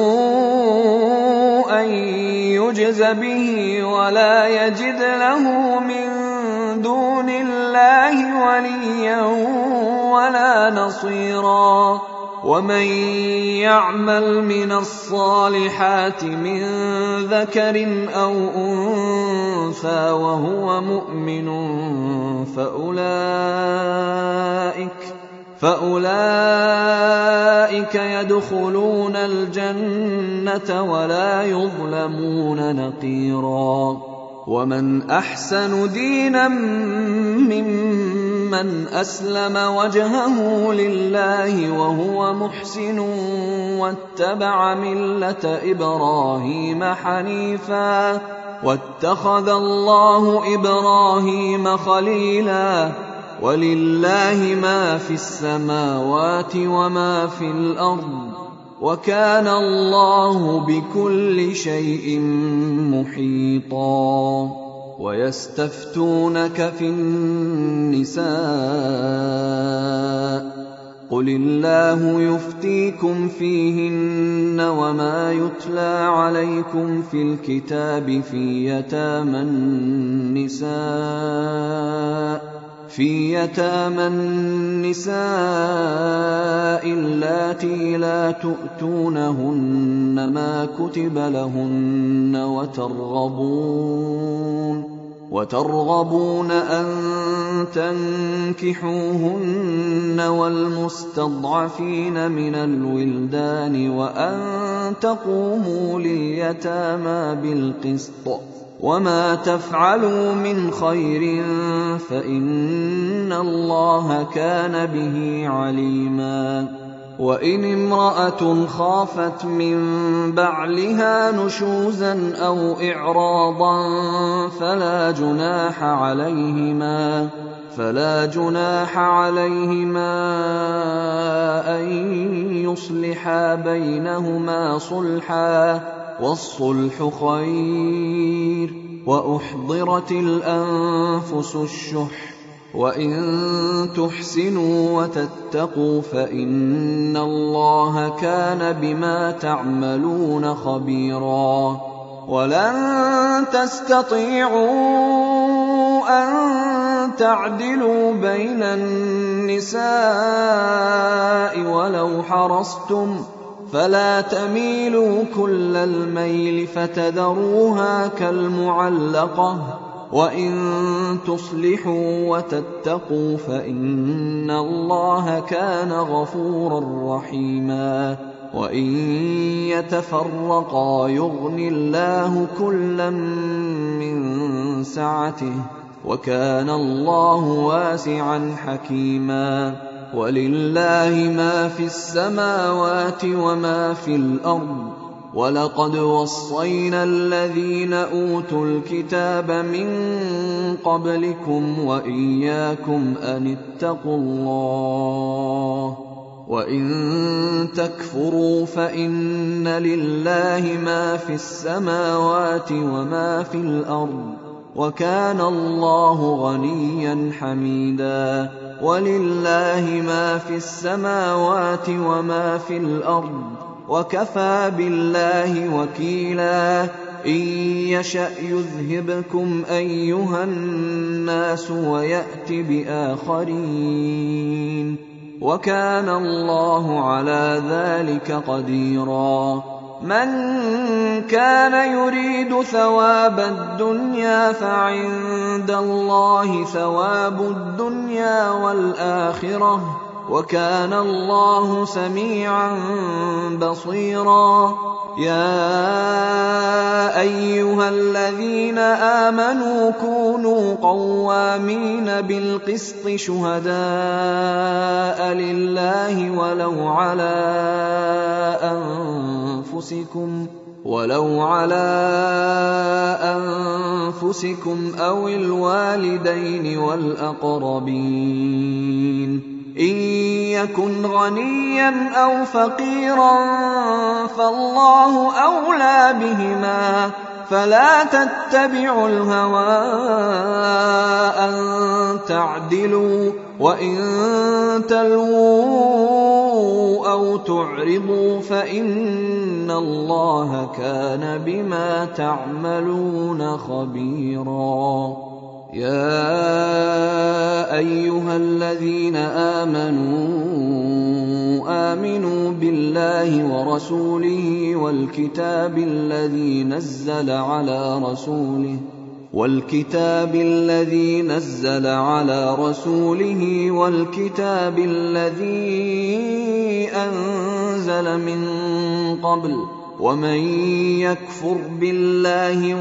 سوءا يجز به ولا يجد له من دون الله وليا ولا نصيرا. ومن يعمل من الصالحات من ذكر أو أنثى وهو مؤمن فأولئك يدخلون الجنة ولا يظلمون نقيرا. ومن أحسن دينا ممن أسلم وجهه لله وهو محسن واتبع ملة إبراهيم حنيفا واتخذ الله إبراهيم خليلا ولله ما في السماوات وما في الأرض وكان الله بكل شيء محيطا ويستفتونك في النساء قل الله يفتيكم فيهن وما يتلى عليكم في الكتاب في يتامى النساء اللاتي لا تؤتونهن ما كتب لهن وترغبون أن تنكحوهن والمستضعفين من الولدان وأن تقوموا لليتامى بالقسط وما تفعلوا من خير فإن الله كان به عليما وإن امرأة خافت من بعلها نشوزا أو إعراضا فلا جناح عليهما أن يصلحا بينهما صلحا والصلح خير وأحضرت الأنفس الشح وإن تحسنوا وتتقوا فإن الله كان بما تعملون خبيرا ولن تستطيعوا أن تعدلوا بين النساء ولو حرصتم فلا تميلوا كل الميل فتذروها كالمعلقة وإن تصلحوا وتتقوا فإن الله كان غفورا رحيما وإن يتفرقا يغن الله كلا من سعته وكان الله واسعا حكيما ولله ما في السماوات وما في الأرض ولقد وصينا الذين أوتوا الكتاب من قبلكم وإياكم أن اتقوا الله وإن تكفروا فإن لله ما في السماوات وما في الأرض وكان الله غنيا حميدا ولله ما في السماوات وما في الأرض وكفى بالله وكيلا إن يشأ يذهبكم أيها الناس ويأت بآخرين وكان الله على ذلك قديرا من كان يريد ثواب الدنيا فعند الله ثواب الدنيا والآخرة وكان الله سميعا بصيرا يا أيها الذين آمنوا كونوا قوامين بالقسط شهداء لله ولو على أنفسكم أو الوالدين والأقربين إن يكن غنيا أو فقيرا فالله أولى بهما فلا تتبعوا الهوى أن تعدلوا وإن تلووا أو تعرضوا فإن الله كان بما تعملون خبيرا يا أيها الذين آمنوا بالله ورسوله والكتاب الذي نزل على رسوله والكتاب الذي أنزل من قبل ومن يكفر بالله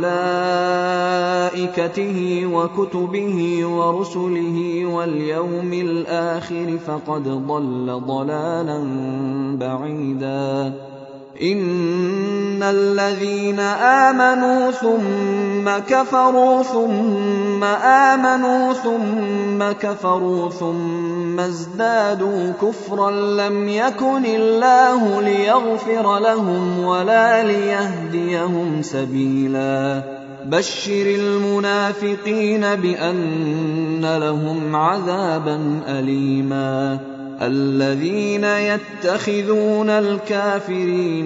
وملائكته وكتبه ورسله واليوم الآخر فقد ضل ضلالا بعيدا. إن الذين آمنوا ثم كفروا ثم آمنوا ثم كفروا ثم ازدادوا كفرا لم يكن الله ليغفر لهم ولا ليهديهم سبيلا. بشر المنافقين بأن لهم عذابا أليما. الذين يتخذون الكافرين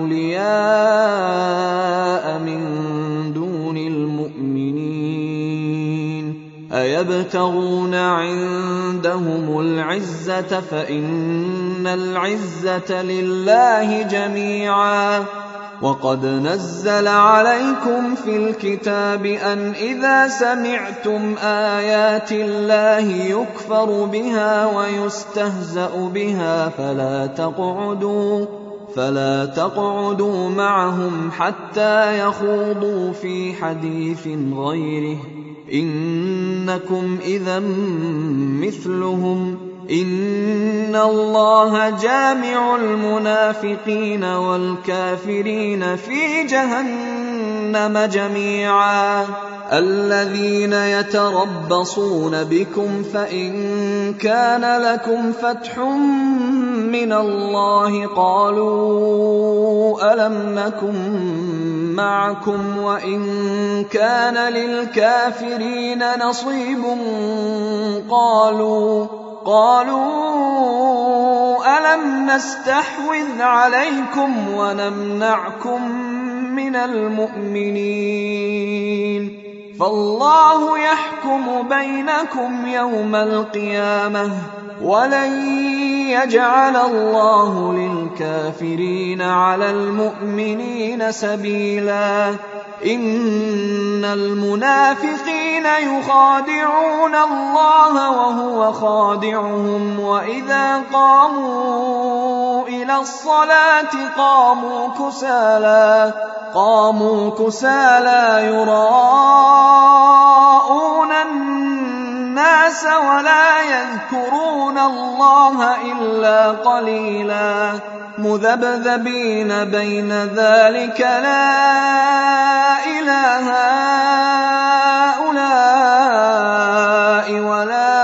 أولياء من دون المؤمنين أيبتغون عندهم العزة فإن العزة لله جميعا. وقد نزل عليكم في الكتاب أن إذا سمعتم آيات الله يكفر بها ويستهزأ بها فلا تقعدوا معهم حتى يخوضوا في حديث غيره إنكم إذا مثلهم. إن الله جامع المنافقين والكافرين في جهنم جميعا. الذين يتربصون بكم فإن كان لكم فتح من الله قالوا ألم نكن معكم وإن كان للكافرين نصيب قالوا ألم نستحوذ عليكم ونمنعكم من المؤمنين فالله يحكم بينكم يوم القيامة ولن يجعل الله للكافرين على المؤمنين سبيلا. إن المنافقين يخادعون الله وهو خادعهم وإذا قاموا إلى الصلاة قاموا كسالى يراءون الناس ولا يذكرون الله إلا قليلا مذبذبين بين ذلك لا إله هؤلاء ولا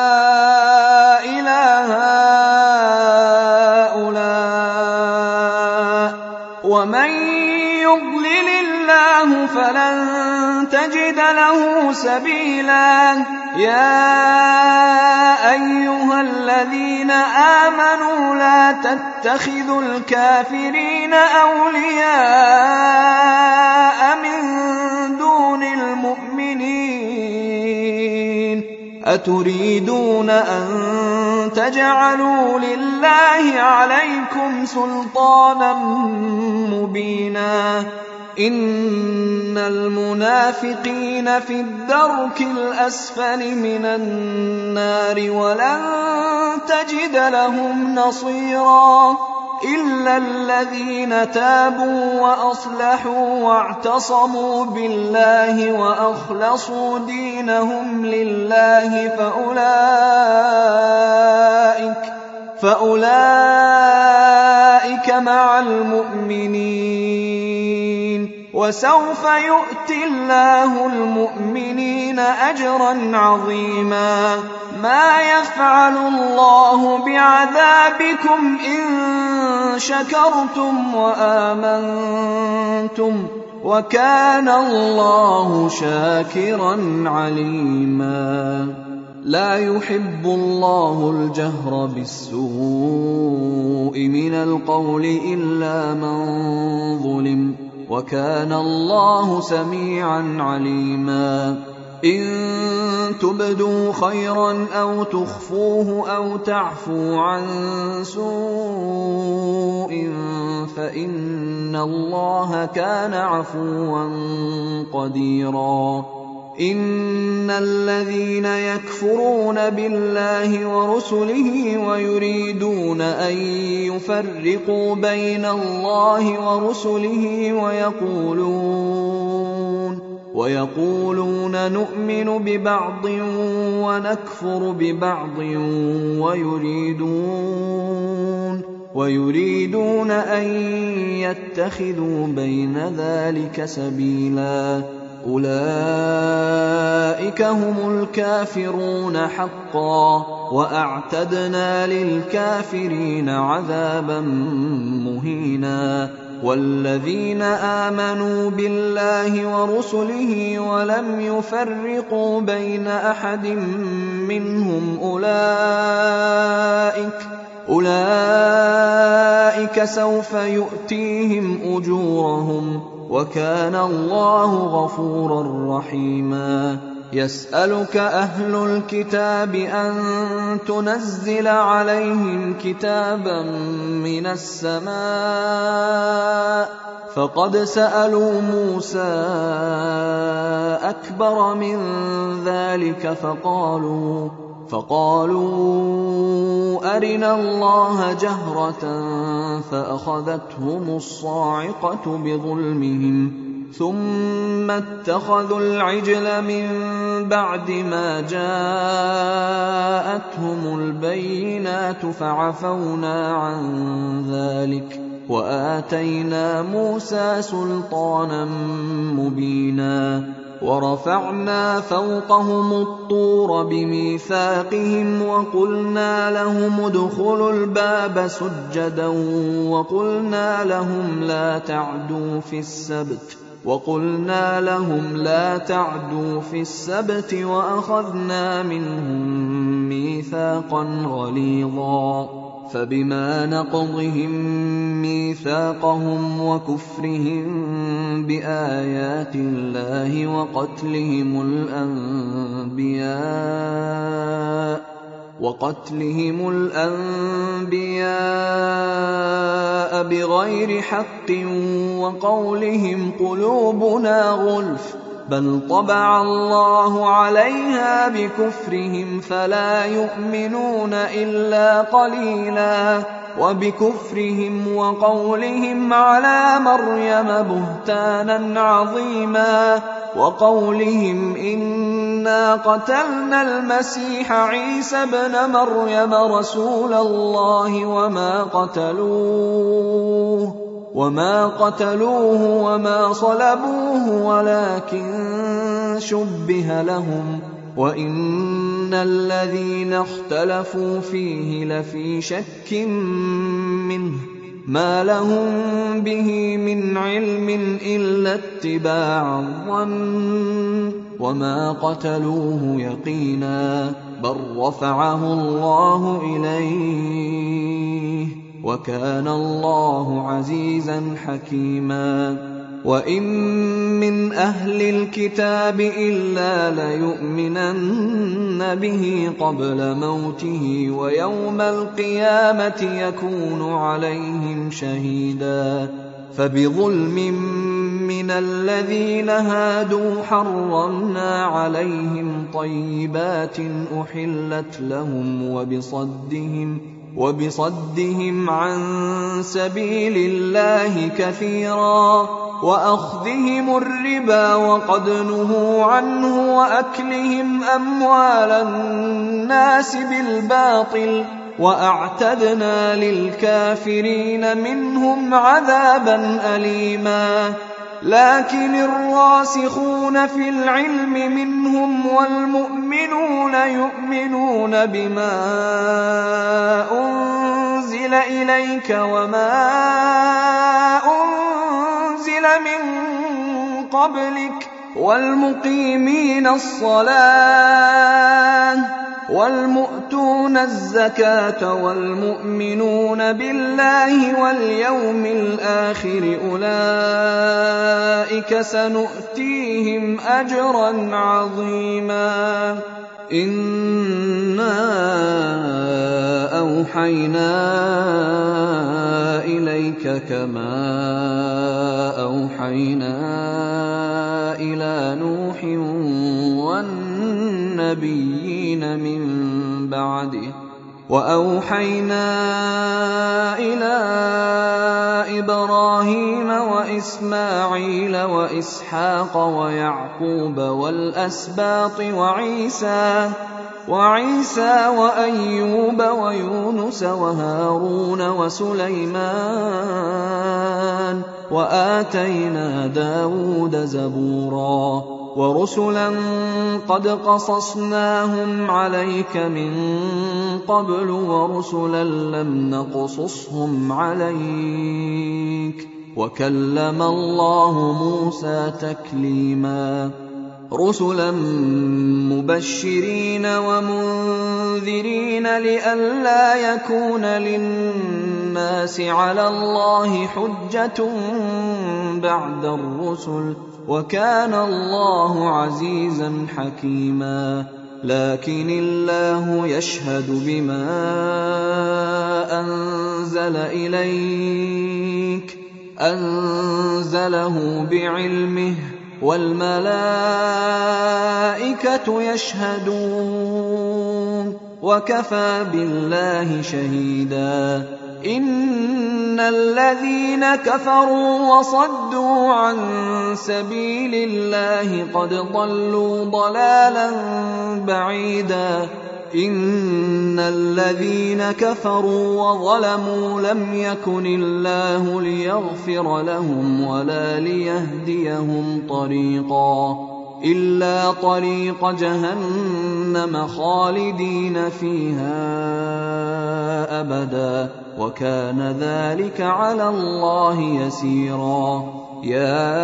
إله هؤلاء ومن يضلل الله فلن تجد له سبيلا. يا أيها الذين آمنوا لا تتخذوا الكافرين أولياء من دون المؤمنين أتريدون أن تجعلوا لله عليكم سلطانا مبينا. إن المنافقين في الدرك الأسفل من النار ولن تجد لهم نصيرا إلا الذين تابوا وأصلحوا واعتصموا بالله وأخلصوا دينهم لله فأولئك مع المؤمنين وسوف يؤتي الله المؤمنين أجرا عظيما. ما يفعل الله بعذابكم إن شكرتم وآمنتم وكان الله شاكرا عليما. لا يحب الله الجهر بالسوء من القول إلا من ظلم وكان الله سميعا عليما. إن تبدوا خيرا أو تخفوه أو تعفوا عن سوء فإن الله كان عفوا قديرا. إن الذين يكفرون بالله ورسله ويريدون يريدون أن يفرقوا بين الله ورسله ويقولون نؤمن ببعض ونكفر ببعض ويريدون أن يتخذوا بين ذلك سبيلا. أولئك هم الكافرون حقا، وأعتدنا للكافرين عذابا مهينا. والذين آمنوا بالله ورسله ولم يفرقوا بين أحد منهم أولئك سوف يؤتيهم أجورهم، وكان الله غفورا رحيما. يسألك أهل الكتاب أن تنزل عليهم كتابا من السماء، فقد سألوا موسى أكبر من ذلك فقالوا أرنا الله جهرة فأخذتهم الصاعقة بظلمهم، ثم اتخذوا العجل من بعد ما جاءتهم البينات فعفونا عن ذلك وآتينا موسى سلطانا مبينا. ورفعنا فوقهم الطور بميثاقهم وقلنا لهم ادخلوا الباب سجدا وقلنا لهم لا تعدوا في السبت وأخذنا منهم ميثاقا غليظا. فبما نقضهم ميثاقهم وكفرهم بآيات الله وقتلهم الأنبياء بغير حق وقولهم قلوبنا غلف، بل طبع الله عليها بكفرهم فلا يؤمنون إلا قليلا. وبكفرهم وقولهم على مريم بهتانا عظيما، وقولهم إنا قتلنا المسيح عيسى ابن مريم رسول الله وما قتلوه وما صلبوه ولكن شبه لهم، وإن الذين اختلفوا فيه لفي شك منه، ما لهم به من علم إلا اتباع الظن، وما قتلوه يقينا، بل رفعه الله إليه، وكان الله عزيزا حكيما. وإن من أهل الكتاب إلا ليؤمنن به قبل موته ويوم القيامة يكون عليهم شهيدا. فبظلم من الذين هادوا حرمنا عليهم طيبات أحلت لهم وبصدهم عن سبيل الله كثيرا، وأخذهم الربا وقد نهوا عنه، وأكلهم أموال الناس بالباطل، وأعتدنا للكافرين منهم عذابا أليما. لكن الراسخون في العلم منهم والمؤمنون يؤمنون بما أنزل إليك وما أنزل من قبلك والمقيمين الصلاة والمؤتون الزكاة والمؤمنون بالله واليوم الآخر أولئك سنؤتيهم أجرا عظيما. إنا أوحينا إليك كما أوحينا إلى نوح والنبيين من بعده وأوحينا إلى إبراهيم وإسماعيل وإسحاق ويعقوب والأسباط وعيسى وأيوب ويونس وهارون وسليمان وآتينا داود زبورا ورسلا قد قصصناهم عليك من قبل ورسلا لم نقصصهم عليك وكلم الله موسى تكليما رسلا مبشرين ومنذرين لئلا يكون للناس على الله حجة بعد الرسل وكان الله عزيزا حكيما لكن الله يشهد بما أنزل إليك أنزله بعلمه والملائكة يشهدون وكفى بالله شهيدا إن الذين كفروا وصدوا عن سبيل الله قد ضلوا ضلالا بعيدا إن الذين كفروا وظلموا لم يكن الله ليغفر لهم ولا ليهديهم طريقا إلا طريق جهنم خالدين فيها أبدا وكان ذلك على الله يسيرا يا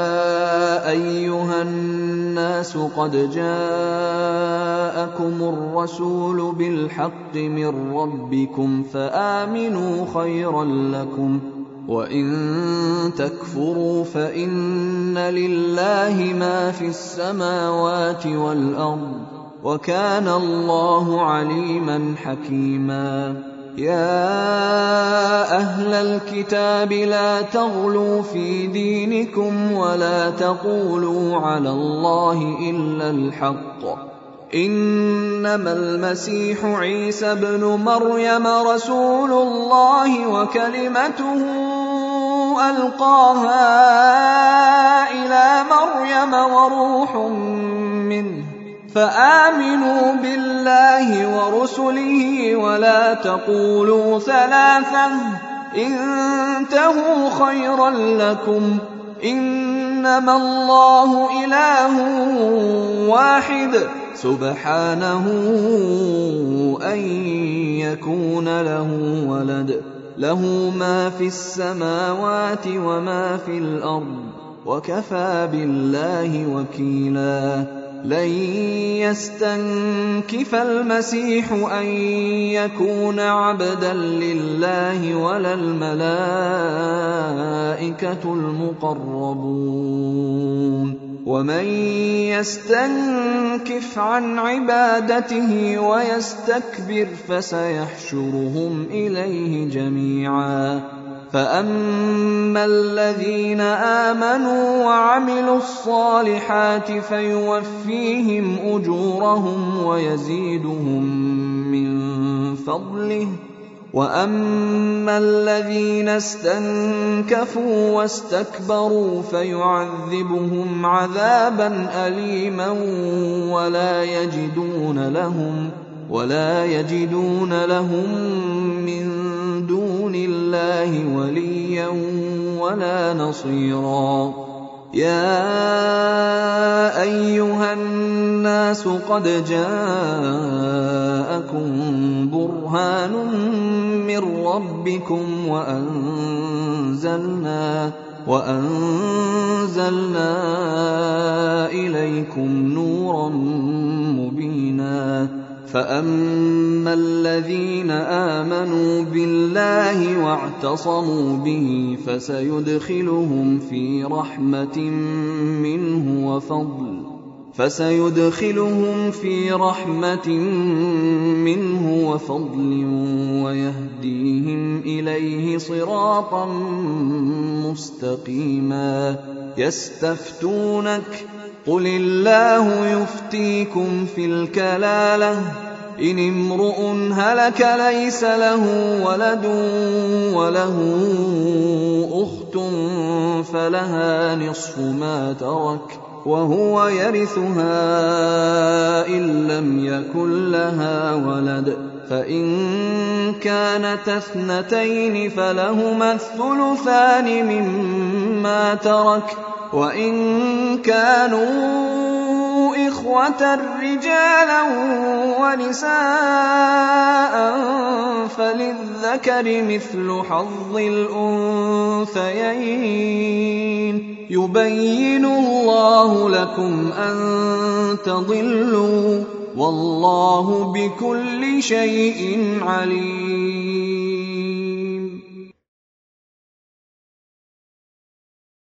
أيها الناس قد جاءكم الرسول بالحق من ربكم فآمنوا خيرا لكم وإن تكفروا فإن لله ما في السماوات والأرض وكان الله عليما حكيما يا أهل الكتاب لا تغلوا في دينكم ولا تقولوا على الله إلا الحق إنما المسيح عيسى ابن مريم رسول الله وكلمته ألقاها إلى مريم وروح منه فآمنوا بالله ورسله ولا تقولوا ثلاثة انتهوا خيرا لكم إنما الله إله واحد سبحانه أن يكون له ولد له ما في السماوات وما في الأرض وكفى بالله وكيلا لن يستنكف المسيح أن يكون عبدا لله ولا الملائكة المقربون ومن يستنكف عن عبادته ويستكبر فسيحشرهم إليه جميعا فأما الذين آمنوا وعملوا الصالحات فيوفيهم أجورهم ويزيدهم من فضله وأما الذين استنكفوا واستكبروا فيعذبهم عذابا أليما ولا يجدون لهم من دون الله وليا ولا نصيرا يا أيها الناس قد جاءكم برهان من ربكم وأنزلنا إليكم نورا مبينا فأما الذين آمنوا بالله واعتصموا به فسيدخلهم في رحمة منه وفضل ويهديهم إليه صراطا مستقيما يستفتونك قل الله يفتيكم في الكلالة إن امرؤ هلك ليس له ولد وله أخت فلها نصف ما ترك وهو يرثها إن لم يكن لها ولد، فإن كانت اثنتين فلهما الثلثان مما ترك، وإن كانوا إخوة رجالا ونساء فللذكر مثل حظ الأنثيين. يبين الله لكم أن تضلوا والله بكل شيء عليم.